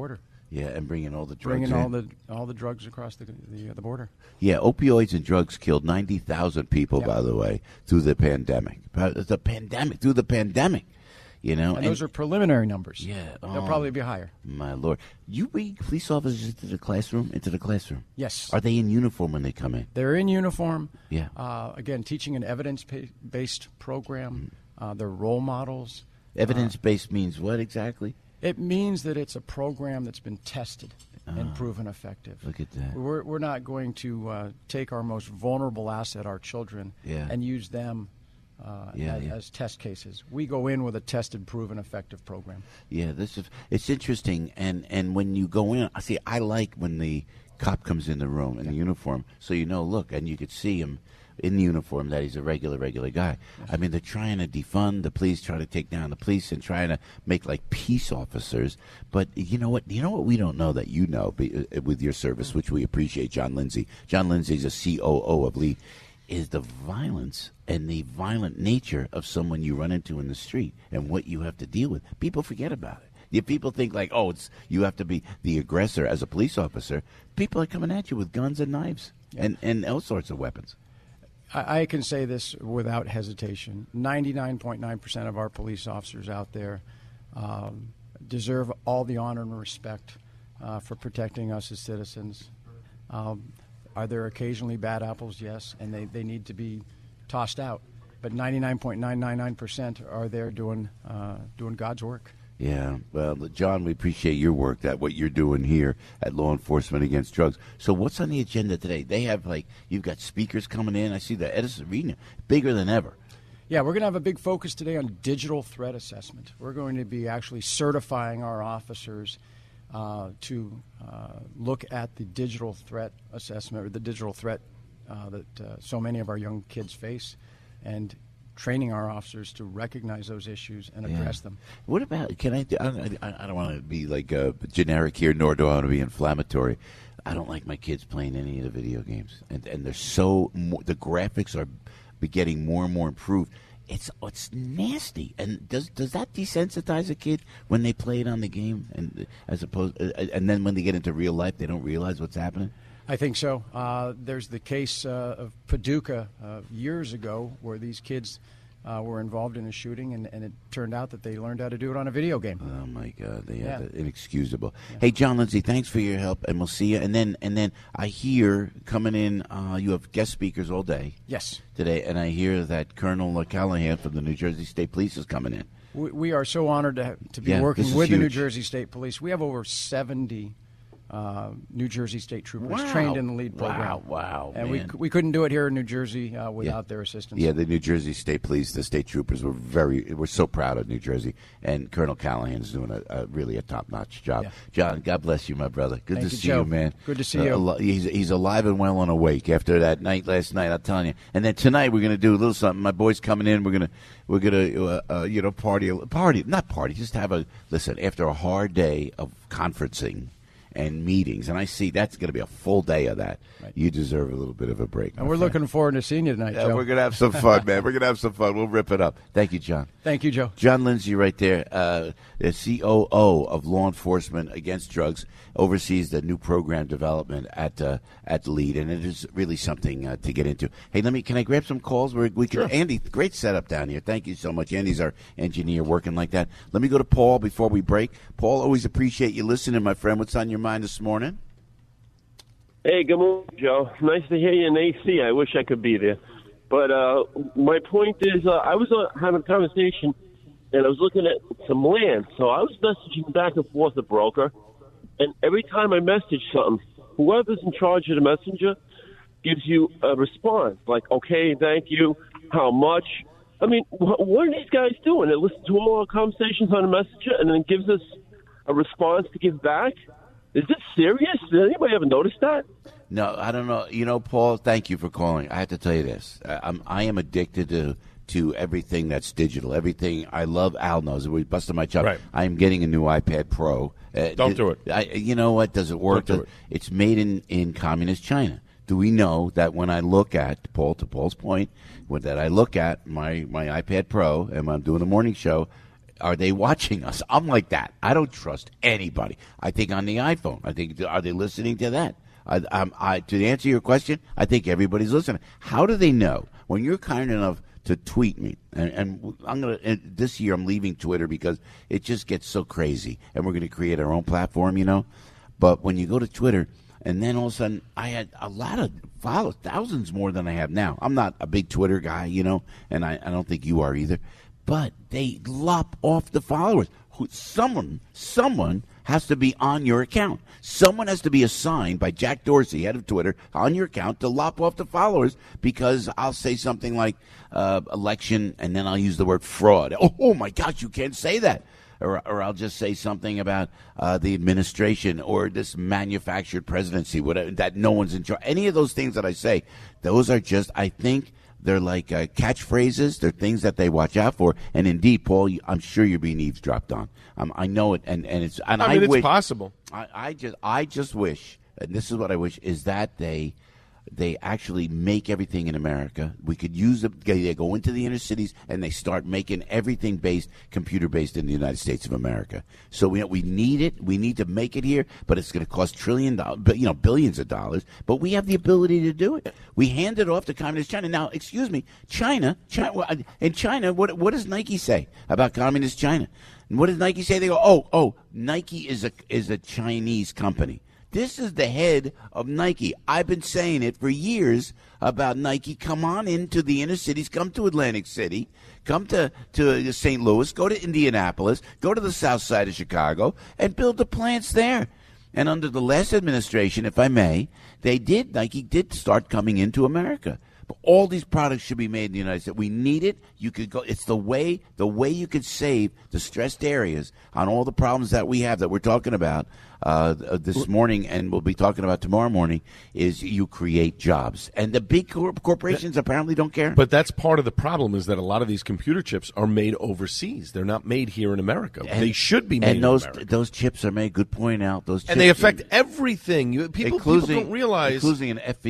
Yeah, and bringing all the drugs bringing in. all the all the drugs across the the, the border. Yeah, opioids and drugs killed ninety thousand people, Yeah. by the way, through the pandemic. The pandemic, through the pandemic, you know. And, those are preliminary numbers. Yeah. They'll oh, probably be higher. My Lord. You bring police officers into the classroom? Into the classroom? Yes. Are they in uniform when they come in? They're in uniform. Yeah. Uh, again, teaching an evidence-based program. Uh, they're role models. Evidence-based means what exactly? It means that it's a program that's been tested and proven effective. Look at that. We're, we're not going to uh, take our most vulnerable asset, our children, Yeah. and use them uh, Yeah, as, yeah. as test cases. We go in with a tested, proven, effective program. Yeah, this is it's interesting, and and when you go in, I see. I like when the cop comes in the room in the uniform, so you know, look, and you could see him in the uniform that he's a regular, regular guy. I mean, they're trying to defund the police, trying to take down the police, and trying to make like peace officers. But you know what? You know what we don't know that you know be, uh, with your service, which we appreciate. John Lindsay. John Lindsay's a C O O of Lee. Is the violence and the violent nature of someone you run into in the street and what you have to deal with. People forget about it. If people think like, oh, it's you have to be the aggressor as a police officer. People are coming at you with guns and knives and, and all sorts of weapons. I, I can say this without hesitation. ninety-nine point nine percent of our police officers out there um, deserve all the honor and respect uh, for protecting us as citizens. Um, Are there occasionally bad apples? Yes, and they, they need to be tossed out. But ninety-nine point nine nine nine percent are there doing uh, doing God's work. Yeah, well, John, we appreciate your work, that what you're doing here at Law Enforcement Against Drugs. So what's on the agenda today? They have, like, you've got speakers coming in. I see the Edison Arena, bigger than ever. Yeah, we're going to have a big focus today on digital threat assessment. We're going to be actually certifying our officers uh, to uh, look at the digital threat assessment, or the digital threat uh, that uh, so many of our young kids face, and training our officers to recognize those issues and address Yeah. them. What about, can I, I, I don't want to be like uh, generic here, nor do I want to be inflammatory. I don't like my kids playing any of the video games. And, and they're so, more, the graphics are be getting more and more improved. It's it's nasty. And does does that desensitize a kid when they play it on the game, and as opposed, uh, and then when they get into real life, they don't realize what's happening? I think so. Uh, there's the case uh, of Paducah uh, years ago where these kids uh, were involved in a shooting, and, and it turned out that they learned how to do it on a video game. Oh my God, they Yeah. have it inexcusable. Hey, John Lindsay, thanks for your help, and we'll see you. And then, and then I hear coming in, uh, you have guest speakers all day. Yes. Today, and I hear that Colonel Callahan from the New Jersey State Police is coming in. We, we are so honored to, ha- to be Yeah, this working is with the New huge. Jersey State Police. We have over seventy uh, New Jersey State troopers Wow. trained in the lead program. Wow, wow, And man. we, we couldn't do it here in New Jersey uh, without Yeah. their assistance. Yeah, the New Jersey State Police, the state troopers, were very, we're so proud of New Jersey, and Colonel Callahan is doing a, a really a top-notch job. Yeah. John, God bless you, my brother. Good Thank to you, see Joe. you, man. Good to see Uh, you. al- He's he's alive and well and awake after that night last night. I'm telling you. And then tonight we're going to do a little something. My boy's coming in. We're gonna we're gonna uh, uh, you know party party not party just have a listen after a hard day of conferencing and meetings, and I see that's going to be a full day of that. Right. You deserve a little bit of a break. And my we're friend. looking forward to seeing you tonight, Yeah, Joe. we're gonna have some fun, man. We're gonna have some fun. We'll rip it up. Thank you, John. Thank you, Joe. John Lindsay, right there, uh, the C O O of Law Enforcement Against Drugs, oversees the new program development at uh, at LEAD, and it is really something uh, to get into. Hey, let me. Can I grab some calls? Where we can. Sure. Andy, great setup down here. Thank you so much. Andy's our engineer, working like that. Let me go to Paul before we break. Paul, always appreciate you listening, my friend. What's on your mind this morning? Hey, good morning, Joe. Nice to hear you in A C. I wish I could be there. But uh, my point is, uh, I was uh, having a conversation, and I was looking at some land. So I was messaging back and forth the broker, and every time I message something, whoever's in charge of the messenger gives you a response, like, okay, thank you, how much? I mean, wh- what are these guys doing? They listen to all our conversations on the messenger and then gives us a response to give back? Is this serious? Did anybody ever notice that? No, I don't know. You know, Paul, thank you for calling. I have to tell you this. I- I'm, I am addicted to to everything that's digital. Everything. I love Al knows. We busted my chops. Right. I am getting a new iPad Pro. Uh, Don't do it. I, you know what? Does it work? Don't do it. It's made in, in communist China. Do we know that when I look at, Paul, to Paul's point, when, that I look at my, my iPad Pro and when I'm doing the morning show, are they watching us? I'm like that. I don't trust anybody. I think on the iPhone. I think, are they listening to that? I, um, I, to answer your question, I think everybody's listening. How do they know? When you're kind enough to tweet me, and, and I'm gonna and this year I'm leaving Twitter because it just gets so crazy, and we're going to create our own platform, you know. But when you go to Twitter, and then all of a sudden I had a lot of followers, thousands more than I have now. I'm not a big Twitter guy, you know, and I, I don't think you are either. But they lop off the followers. Who, someone, someone has to be on your account. Someone has to be assigned by Jack Dorsey, head of Twitter, on your account to lop off the followers because I'll say something like uh, election, and then I'll use the word fraud. Oh, oh my gosh, you can't say that. Or, or I'll just say something about uh, the administration or this manufactured presidency, whatever, that no one's in charge. Any of those things that I say, those are just, I think, they're like uh, catchphrases. They're things that they watch out for. And indeed, Paul, I'm sure you're being eavesdropped on. Um, I know it, and, and it's. And I mean, I it's wish, possible. I, I just, I just wish, and this is what I wish, is that they, they actually make everything in America. We could use it. They go into the inner cities and they start making everything based, computer based in the United States of America. So we we need it. We need to make it here, but it's going to cost trillion dollars, you know, billions of dollars. But we have the ability to do it. We hand it off to communist China. Now, excuse me, China, China in China, what what does Nike say about communist China? And what does Nike say? They go, oh, oh, Nike is a is a Chinese company. This is the head of Nike. I've been saying it for years about Nike. Come on into the inner cities. Come to Atlantic City. Come to, to Saint Louis. Go to Indianapolis. Go to the south side of Chicago and build the plants there. And under the last administration, if I may, they did, Nike did start coming into America. But all these products should be made in the United States. We need it. You could go. It's the way, the way you could save the stressed areas on all the problems that we have that we're talking about uh, this morning, and we'll be talking about tomorrow morning. Is you create jobs, and the big corp- corporations apparently don't care. But that's part of the problem, is that a lot of these computer chips are made overseas. They're not made here in America. And, they should be made and those, in America. those chips are made. Good point out. Those chips and they affect everything. You, people, including, people don't realize, including an F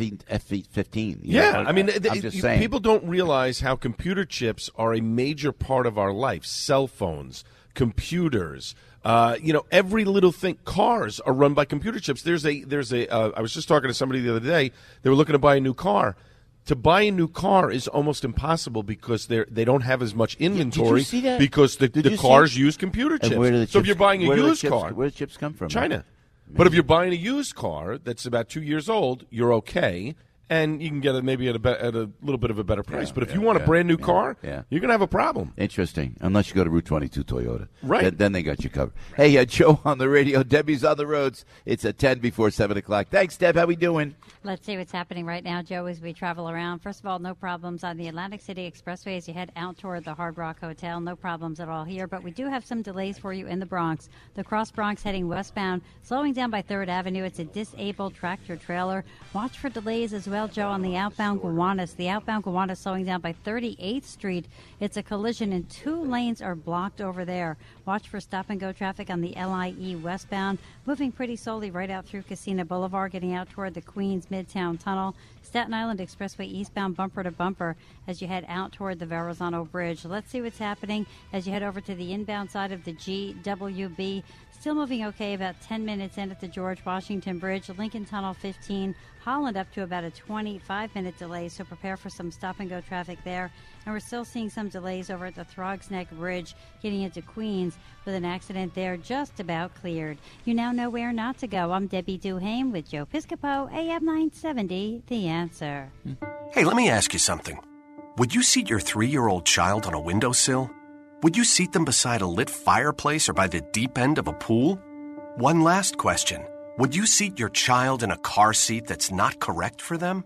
fifteen. Yeah, know, I mean, I'm th- just you, saying. people don't realize how computer chips are a major part of our life. Cell phones, computers. Uh, you know, every little thing. Cars are run by computer chips. There's a, there's a. Uh, I was just talking to somebody the other day. They were looking to buy a new car. To buy a new car is almost impossible because they they don't have as much inventory. Did you see that? Because the, Did the you cars see? use computer chips. And where do the so if chips- you're buying a where do the used chips- car, where do the chips come from? China. But if you're buying a used car that's about two years old, you're okay. And you can get it maybe at a, be- at a little bit of a better price. Yeah, but if yeah, you want yeah, a brand new yeah, car, yeah. you're going to have a problem. Interesting. Unless you go to Route twenty-two Toyota. Right. Then, then they got you covered. Hey, uh, Joe on the radio. Debbie's on the roads. It's at ten before seven o'clock. Thanks, Deb. How we doing? Let's see what's happening right now, Joe, as we travel around. First of all, no problems on the Atlantic City Expressway as you head out toward the Hard Rock Hotel. No problems at all here, but we do have some delays for you in the Bronx. The Cross Bronx heading westbound, slowing down by third Avenue. It's a disabled tractor trailer. Watch for delays as well, Joe, on the outbound Gowanus. The outbound Gowanus slowing down by thirty-eighth Street. It's a collision and two lanes are blocked over there. Watch for stop-and-go traffic on the L I E westbound, moving pretty slowly right out through Casino Boulevard, getting out toward the Queens Midtown Tunnel. Staten Island Expressway eastbound bumper to bumper as you head out toward the Verrazano Bridge. Let's see what's happening as you head over to the inbound side of the G W B. Still moving okay, about ten minutes in at the George Washington Bridge. Lincoln Tunnel fifteen, Holland up to about a twenty-five minute delay, so prepare for some stop-and-go traffic there. And we're still seeing some delays over at the Throgs Neck Bridge getting into Queens with an accident there just about cleared. You now know where not to go. I'm Debbie Duhame with Joe Piscopo, A M nine seventy, The Answer. Hey, let me ask you something. Would you seat your three-year-old child on a windowsill? Would you seat them beside a lit fireplace or by the deep end of a pool? One last question. Would you seat your child in a car seat that's not correct for them?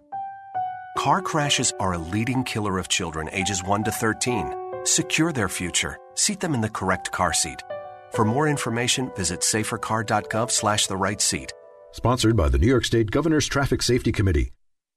Car crashes are a leading killer of children ages one to thirteen. Secure their future. Seat them in the correct car seat. For more information, visit safercar.gov slash the right seat. Sponsored by the New York State Governor's Traffic Safety Committee.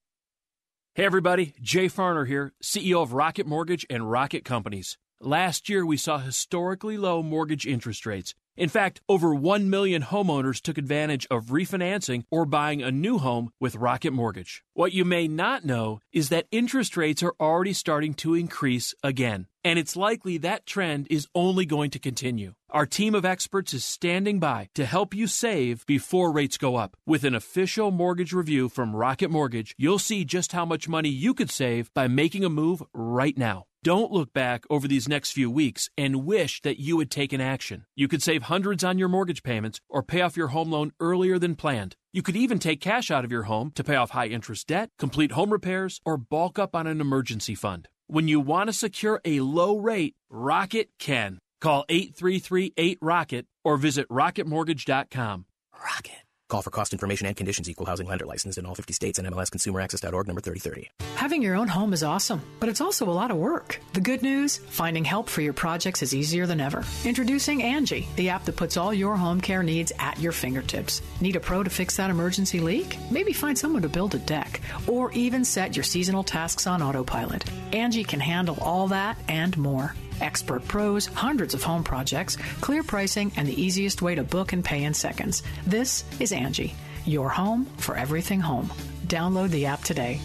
Hey everybody, Jay Farner here, C E O of Rocket Mortgage and Rocket Companies. Last year, we saw historically low mortgage interest rates. In fact, over one million homeowners took advantage of refinancing or buying a new home with Rocket Mortgage. What you may not know is that interest rates are already starting to increase again. And it's likely that trend is only going to continue. Our team of experts is standing by to help you save before rates go up. With an official mortgage review from Rocket Mortgage, you'll see just how much money you could save by making a move right now. Don't look back over these next few weeks and wish that you had taken action. You could save hundreds on your mortgage payments or pay off your home loan earlier than planned. You could even take cash out of your home to pay off high-interest debt, complete home repairs, or bulk up on an emergency fund. When you want to secure a low rate, Rocket can. Call eight three three eight ROCKET or visit rocket mortgage dot com. Rocket. Call for cost information and conditions. Equal housing lender licensed in all fifty states and M L S consumer access dot org number thirty thirty. Having your own home is awesome, but it's also a lot of work. The good news, finding help for your projects is easier than ever. Introducing Angie, the app that puts all your home care needs at your fingertips. Need a pro to fix that emergency leak? Maybe find someone to build a deck, or even set your seasonal tasks on autopilot. Angie can handle all that and more. Expert pros, hundreds of home projects, clear pricing, and the easiest way to book and pay in seconds. This is Angie, your home for everything home. Download the app today.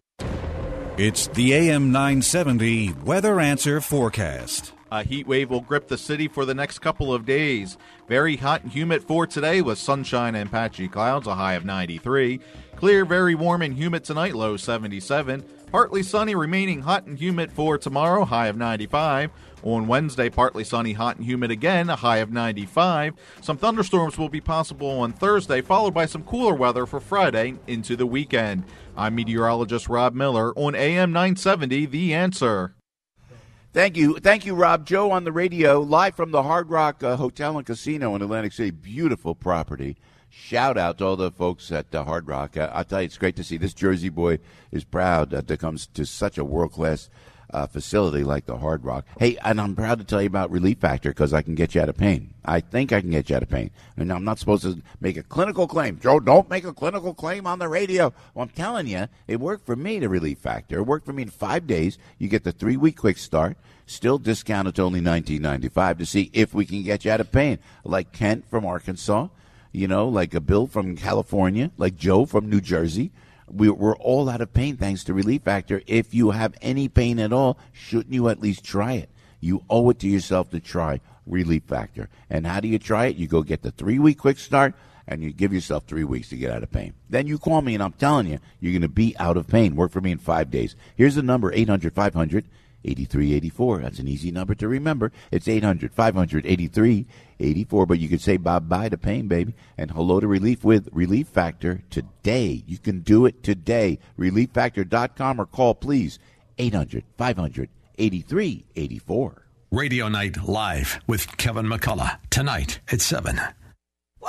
It's the A M nine seventy Weather Answer Forecast. A heat wave will grip the city for the next couple of days. Very hot and humid for today with sunshine and patchy clouds, a high of ninety-three. Clear, very warm and humid tonight, low seventy-seven. Partly sunny, remaining hot and humid for tomorrow, high of ninety-five. On Wednesday, partly sunny, hot and humid again, a high of ninety-five. Some thunderstorms will be possible on Thursday, followed by some cooler weather for Friday into the weekend. I'm meteorologist Rob Miller on A M nine seventy, The Answer. Thank you. Thank you, Rob. Joe on the radio, live from the Hard Rock uh, Hotel and Casino in Atlantic City. Beautiful property. Shout out to all the folks at uh, Hard Rock. Uh, I'll tell you, it's great to see. This Jersey boy is proud uh, to come to such a world-class uh, facility like the Hard Rock. Hey, and I'm proud to tell you about Relief Factor because I can get you out of pain. I think I can get you out of pain. And I'm not supposed to make a clinical claim. Joe, don't make a clinical claim on the radio. Well, I'm telling you, it worked for me, the Relief Factor. It worked for me in five days. You get the three-week quick start. Still discounted to only nineteen ninety-five to see if we can get you out of pain. Like Kent from Arkansas. You know, like a Bill from California, like Joe from New Jersey. We, we're all out of pain thanks to Relief Factor. If you have any pain at all, shouldn't you at least try it? You owe it to yourself to try Relief Factor. And how do you try it? You go get the three-week quick start, and you give yourself three weeks to get out of pain. Then you call me, and I'm telling you, you're going to be out of pain. Work for me in five days. Here's the number, eight hundred five hundred eighty-three eighty-four. That's an easy number to remember. It's eight hundred five hundred eighty-three eighty-four. But you can say bye-bye to pain, baby, and hello to relief with Relief Factor today. You can do it today. relief factor dot com or call, please, eight hundred five hundred eighty-three eighty-four. Radio Night Live with Kevin McCullough tonight at seven. All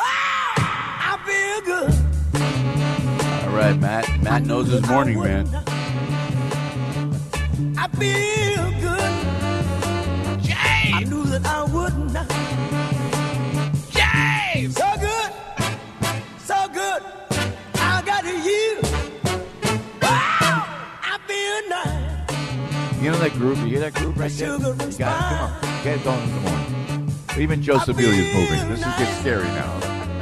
right, Matt. Matt knows his morning, man. I feel good. James! I knew that I would not. James! So good. So good. I got you. Wow! I feel nice. You know that groove? You hear that groove right there? You got it. Come on. Get it going in the morning. Even Joe Sevilla moving. This is getting scary now.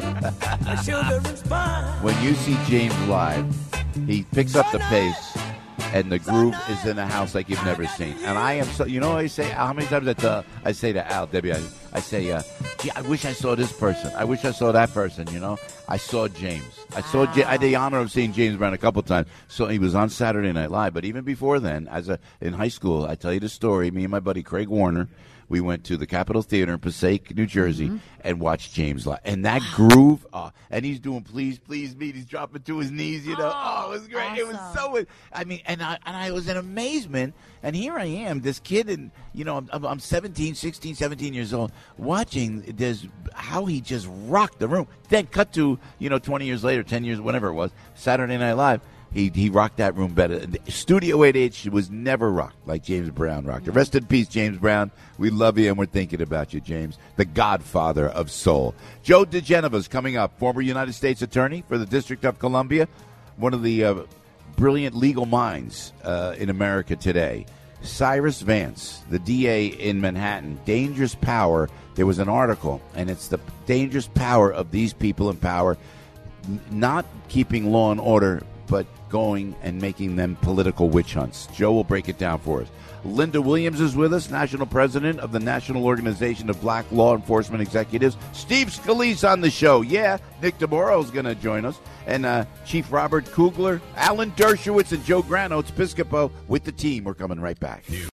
When you see James live, he picks up the pace. And the groove is in the house like you've never seen. And I am so, you know what I say? How many times I, tell, I say to Al, Debbie, I, I say, uh, gee, I wish I saw this person. I wish I saw that person, you know? I saw James. I saw, J- I had the honor of seeing James Brown a couple times. So he was on Saturday Night Live. But even before then, as a, in high school, I tell you the story, me and my buddy Craig Warner, we went to the Capitol Theater in Passaic, New Jersey, mm-hmm. and watched James live. And that groove, uh, and he's doing Please, Please Me. He's dropping to his knees, you know. Oh, oh it was great. Awesome. It was so, I mean, and I, and I was in amazement. And here I am, this kid, and, you know, I'm, I'm seventeen, sixteen, seventeen years old, watching this, how he just rocked the room. Then cut to, you know, twenty years later, ten years, whatever it was, Saturday Night Live. He he rocked that room better. Studio eight H was never rocked like James Brown rocked it. Rest in peace, James Brown. We love you, and we're thinking about you, James, the godfather of soul. Joe DeGeneva's coming up, former United States Attorney for the District of Columbia, one of the uh, brilliant legal minds uh, in America today. Cyrus Vance, the D A in Manhattan, dangerous power. There was an article, and it's the dangerous power of these people in power, n- not keeping law and order, but going and making them political witch hunts. Joe will break it down for us. Linda Williams is with us, National President of the National Organization of Black Law Enforcement Executives. Steve Scalise on the show. Yeah, Nick DeMoro is going to join us. And uh, Chief Robert Kugler, Alan Dershowitz, and Joe Grano. It's Piscopo with the team. We're coming right back.